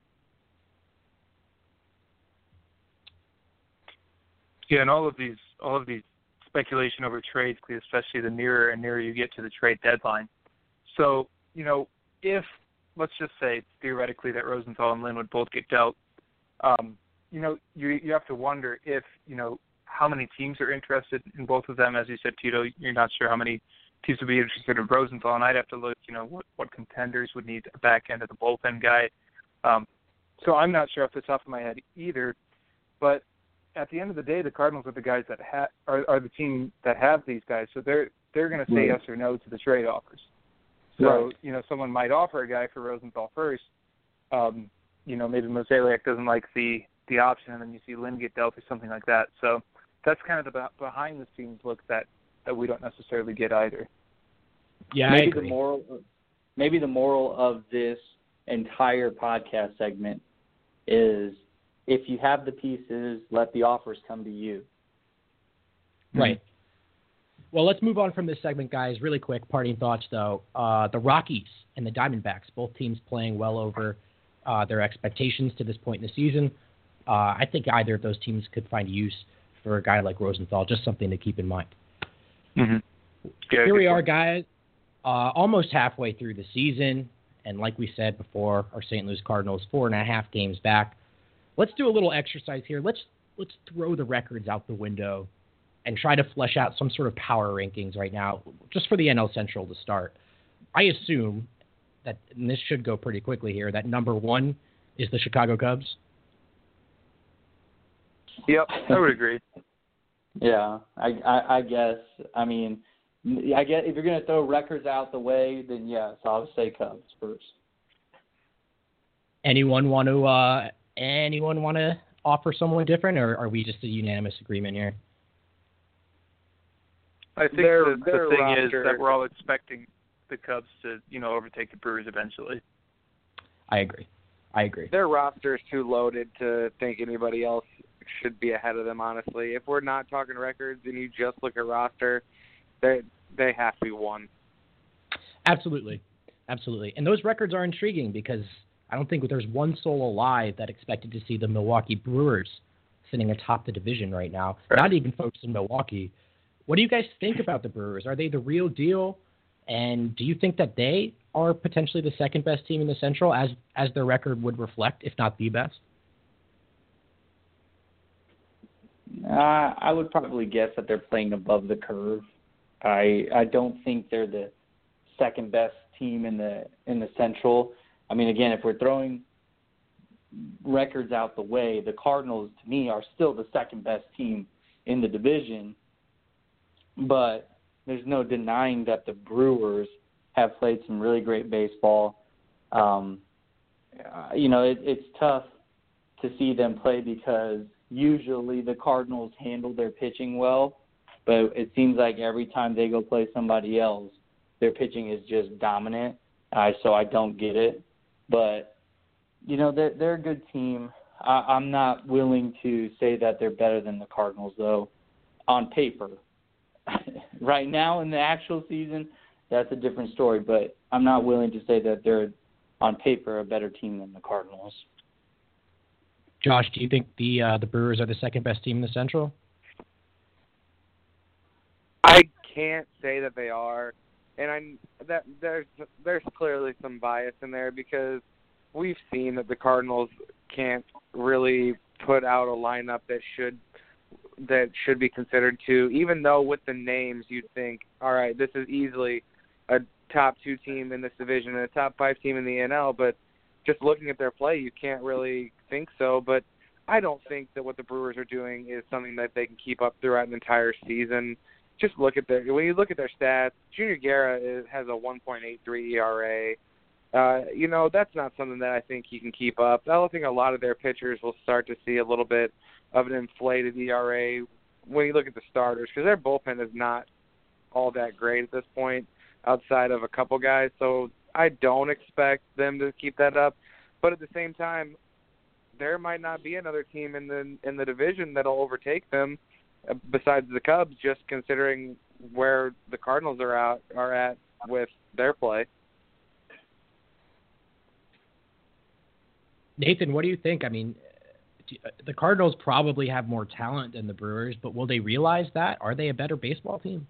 Yeah, and all of these all of these speculation over trades, especially the nearer and nearer you get to the trade deadline. So, you know, if, let's just say, theoretically, that Rosenthal and Lynn would both get dealt, um, you know, you you have to wonder if, you know, how many teams are interested in both of them. As you said, Tito, you're not sure how many teams would be interested in Rosenthal, and I'd have to look, you know, what, what contenders would need a back end of the bullpen guy. Um, so I'm not sure off the top of my head either, but at the end of the day, the Cardinals are the guys that ha- are, are the team that have these guys, so they're they're going to say right. yes or no to the trade offers. So right. you know, someone might offer a guy for Rosenthal first. Um, you know, maybe Mozeliak doesn't like the the option, and then you see Lynn get dealt or something like that. So that's kind of the behind the scenes look that, that we don't necessarily get either. Yeah, maybe I agree. the moral maybe the moral of this entire podcast segment is, if you have the pieces, let the offers come to you. Right. Well, let's move on from this segment, guys. Really quick, parting thoughts, though. Uh, the Rockies and the Diamondbacks, both teams playing well over uh, their expectations to this point in the season. Uh, I think either of those teams could find use for a guy like Rosenthal, just something to keep in mind. Mm-hmm. Yeah, Here we are, point. guys, uh, almost halfway through the season. And like we said before, our Saint Louis Cardinals, four and a half games back. Let's do a little exercise here. Let's let's throw the records out the window and try to flesh out some sort of power rankings right now, just for the N L Central to start. I assume that, and this should go pretty quickly here, that number one is the Chicago Cubs. Yep, I would agree. Yeah, I, I, I guess. I mean, I guess if you're going to throw records out the way, then yes, I'll say Cubs first. Anyone want to uh, anyone want to offer someone different, or are we just a unanimous agreement here? I think Their- the, their the thing roster- is that we're all expecting the Cubs to, you know, overtake the Brewers eventually. I agree. I agree. Their roster is too loaded to think anybody else should be ahead of them, honestly. If we're not talking records and you just look at roster, they they have to be one. Absolutely. Absolutely. And those records are intriguing because I don't think there's one soul alive that expected to see the Milwaukee Brewers sitting atop the division right now, Right. not even folks in Milwaukee. What do you guys think about the Brewers? Are they the real deal? And do you think that they are potentially the second best team in the Central, as as their record would reflect, if not the best? Uh, I would probably guess that they're playing above the curve. I I don't think they're the second best team in the in the Central. I mean, again, if we're throwing records out the way, the Cardinals to me are still the second best team in the division. But there's no denying that the Brewers have played some really great baseball. Um, uh, you know, it, it's tough to see them play because usually the Cardinals handle their pitching well, but it seems like every time they go play somebody else, their pitching is just dominant. Uh, so I don't get it. But, you know, they're, they're a good team. I, I'm not willing to say that they're better than the Cardinals, though, on paper. Right now in the actual season, that's a different story, but I'm not willing to say that they're, on paper, a better team than the Cardinals. Josh, do you think the uh, the Brewers are the second best team in the Central? I can't say that they are, and I that there's there's clearly some bias in there because we've seen that the Cardinals can't really put out a lineup that should that should be considered to, even though with the names you'd think, all right, this is easily a top two team in this division and a top five team in the N L, but just looking at their play, you can't really think so. But I don't think that what the Brewers are doing is something that they can keep up throughout an entire season. Just look at their when you look at their stats. Junior Guerra is, has a one point eight three E R A. Uh, you know, that's not something that I think you can keep up. I don't think a lot of their pitchers will start to see a little bit of an inflated E R A when you look at the starters, because their bullpen is not all that great at this point outside of a couple guys. So I don't expect them to keep that up. But at the same time, there might not be another team in the in the division that'll overtake them uh, besides the Cubs, just considering where the Cardinals are out are at with their play. Nathan, what do you think? I mean, do, uh, the Cardinals probably have more talent than the Brewers, but will they realize that? Are they a better baseball team?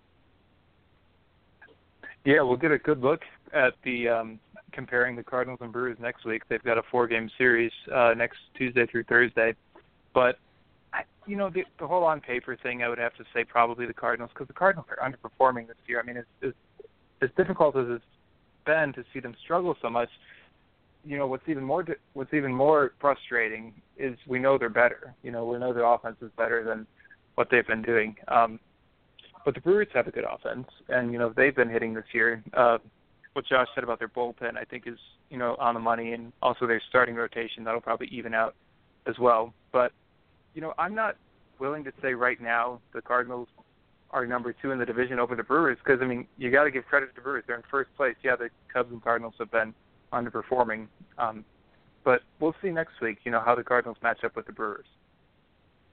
Yeah, we'll get a good look at the um, comparing the Cardinals and Brewers next week. They've got a four-game series uh, next Tuesday through Thursday. But, I, you know, the, the whole on-paper thing, I would have to say probably the Cardinals, because the Cardinals are underperforming this year. I mean, it's, it's, as difficult as it's been to see them struggle so much, you know, what's even more what's even more frustrating is we know they're better. You know, we know their offense is better than what they've been doing. Um, but the Brewers have a good offense, and, you know, they've been hitting this year. Uh, what Josh said about their bullpen, I think, is, you know, on the money, and also their starting rotation. That'll probably even out as well. But, you know, I'm not willing to say right now the Cardinals are number two in the division over the Brewers because, I mean, you got to give credit to the Brewers. They're in first place. Yeah, the Cubs and Cardinals have been underperforming. Um, but we'll see next week, you know, how the Cardinals match up with the Brewers.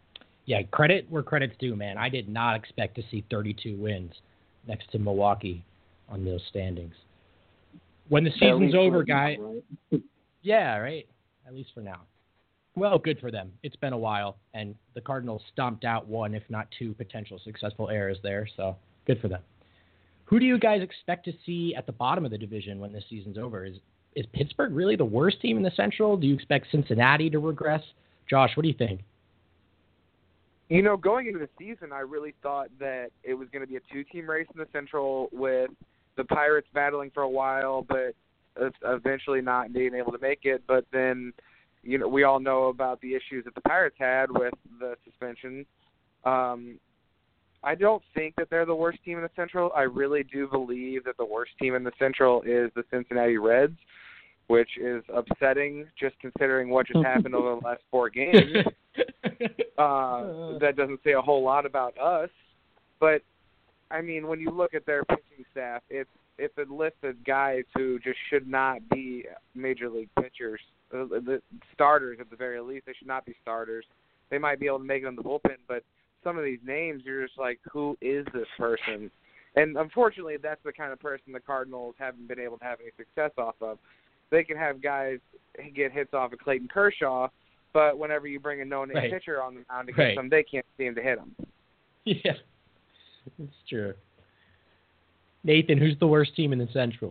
Yeah, credit where credit's due, man. I did not expect to see thirty-two wins next to Milwaukee on those standings. When the season's over, guys. Right? Yeah, right. At least for now. Well, good for them. It's been a while, and the Cardinals stomped out one, if not two, potential successful errors there, so good for them. Who do you guys expect to see at the bottom of the division when this season's over? Is is Pittsburgh really the worst team in the Central? Do you expect Cincinnati to regress? Josh, what do you think? You know, going into the season, I really thought that it was going to be a two-team race in the Central with the Pirates battling for a while, but eventually not being able to make it. But then, you know, we all know about the issues that the Pirates had with the suspension. Um, I don't think that they're the worst team in the Central. I really do believe that the worst team in the Central is the Cincinnati Reds, which is upsetting just considering what just happened over the last four games. Uh, that doesn't say a whole lot about us. But, I mean, when you look at their pitching staff, it's, it's a list of guys who just should not be major league pitchers. Uh, the starters, at the very least, they should not be starters. They might be able to make it in the bullpen, but some of these names, you're just like, who is this person? And unfortunately, that's the kind of person the Cardinals haven't been able to have any success off of. They can have guys get hits off of Clayton Kershaw, but whenever you bring a no-name right. pitcher on the mound against right. them, they can't seem to hit them. Yeah, it's true. Nathan, who's the worst team in the Central?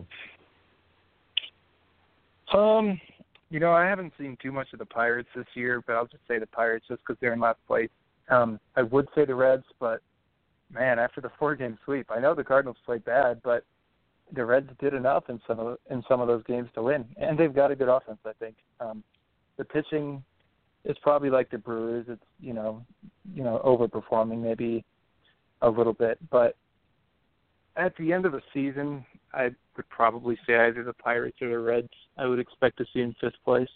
Um, you know, I haven't seen too much of the Pirates this year, but I'll just say the Pirates just because they're in last place. Um, I would say the Reds, but, man, after the four-game sweep, I know the Cardinals played bad, but the Reds did enough in some of in some of those games to win, and they've got a good offense, I think. Um, the pitching is probably like the Brewers. It's, you know, you know, overperforming maybe a little bit, but at the end of the season, I would probably say either the Pirates or the Reds I would expect to see in fifth place.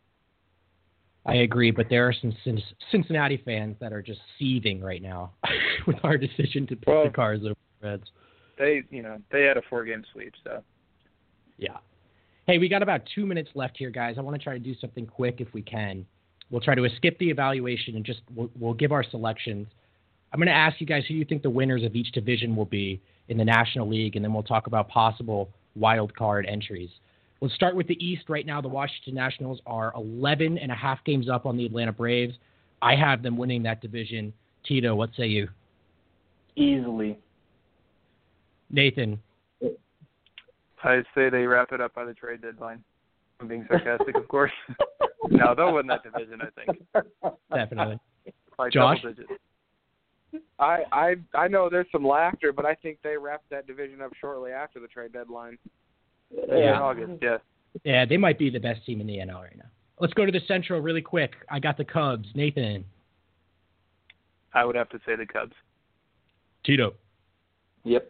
I agree, but there are some Cincinnati fans that are just seething right now with our decision to pick well, the Cards over the Reds. They, you know, they had a four-game sweep, so. Yeah. Hey, we got about two minutes left here, guys. I want to try to do something quick if we can. We'll try to skip the evaluation and just we'll, we'll give our selections. I'm going to ask you guys who you think the winners of each division will be in the National League, and then we'll talk about possible wild card entries. Let's start with the East. Right now, the Washington Nationals are eleven and a half games up on the Atlanta Braves. I have them winning that division. Tito, what say you? Easily. Nathan? I say they wrap it up by the trade deadline. I'm being sarcastic, of course. No, they'll win that division, I think. Definitely. By Josh? double digits. I, I I know there's some laughter, but I think they wrapped that division up shortly after the trade deadline. Yeah. In August, yeah. Yeah, they might be the best team in the N L right now. Let's go to the Central really quick. I got the Cubs. Nathan? I would have to say the Cubs. Tito? Yep.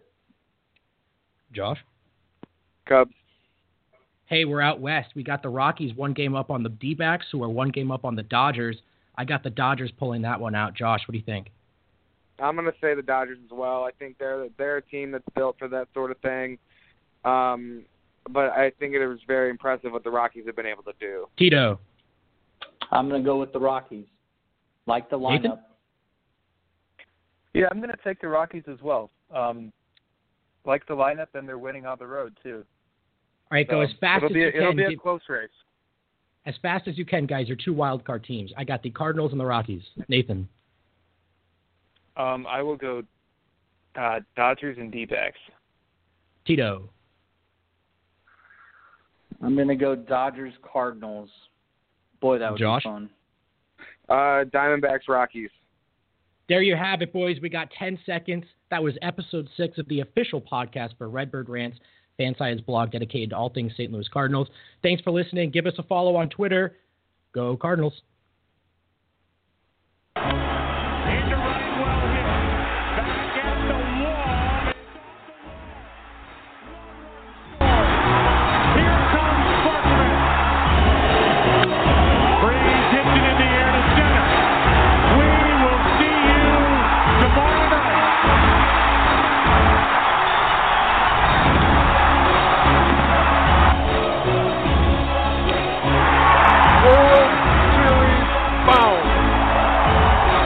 Josh? Cubs. Hey, we're out west. We got the Rockies one game up on the D-backs, who are one game up on the Dodgers. I got the Dodgers pulling that one out. Josh, what do you think? I'm going to say the Dodgers as well. I think they're they're a team that's built for that sort of thing. Um, but I think it was very impressive what the Rockies have been able to do. Tito? I'm going to go with the Rockies. Like the lineup. Nathan? Yeah, I'm going to take the Rockies as well. Um, like the lineup, and they're winning on the road, too. All right, so go as fast it'll as be, you It'll can. be a Give, close race. as fast as you can, guys. You're two wild card teams. I got the Cardinals and the Rockies. Nathan? Um, I will go uh, Dodgers and D-backs. Tito? I'm going to go Dodgers, Cardinals. Boy, that would Josh? be fun. Uh, Diamondbacks, Rockies. There you have it, boys. We got ten seconds. That was episode six of the official podcast for Redbird Rants, fan science blog dedicated to all things Saint Louis Cardinals. Thanks for listening. Give us a follow on Twitter. Go Cardinals. World Series bound.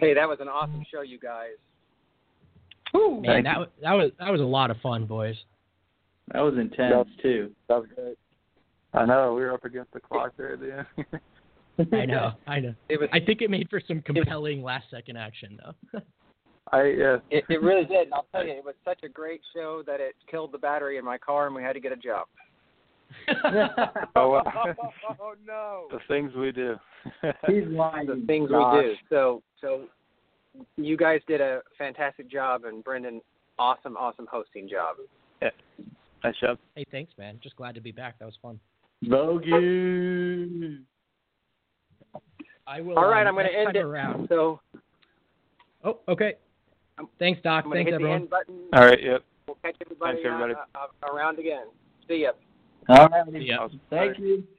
Hey, that was an awesome show, you guys. Man, Thank that you. was, that was that was a lot of fun, boys. That was intense too. That was good. I know, we were up against the clock there at the end. I know, I know. It was. I think it made for some compelling last second action, though. I yeah. It, it really did. And I'll tell you, it was such a great show that it killed the battery in my car, and we had to get a job. Oh, wow. Oh no. The things we do. He's lying. The things Gosh. we do. So, so you guys did a fantastic job, and Brendan, awesome, awesome hosting job. Yeah. Nice job. Hey, thanks, man. Just glad to be back. That was fun. Bogey. I will. All right, um, I'm going to next end time it. around. So Oh, okay. Thanks, Doc. I'm going Thanks, to hit everyone. the end button. All right, yep. We'll catch everybody, Thanks, everybody. Uh, uh, around again. See ya. All right. Yeah. Awesome. Thank you.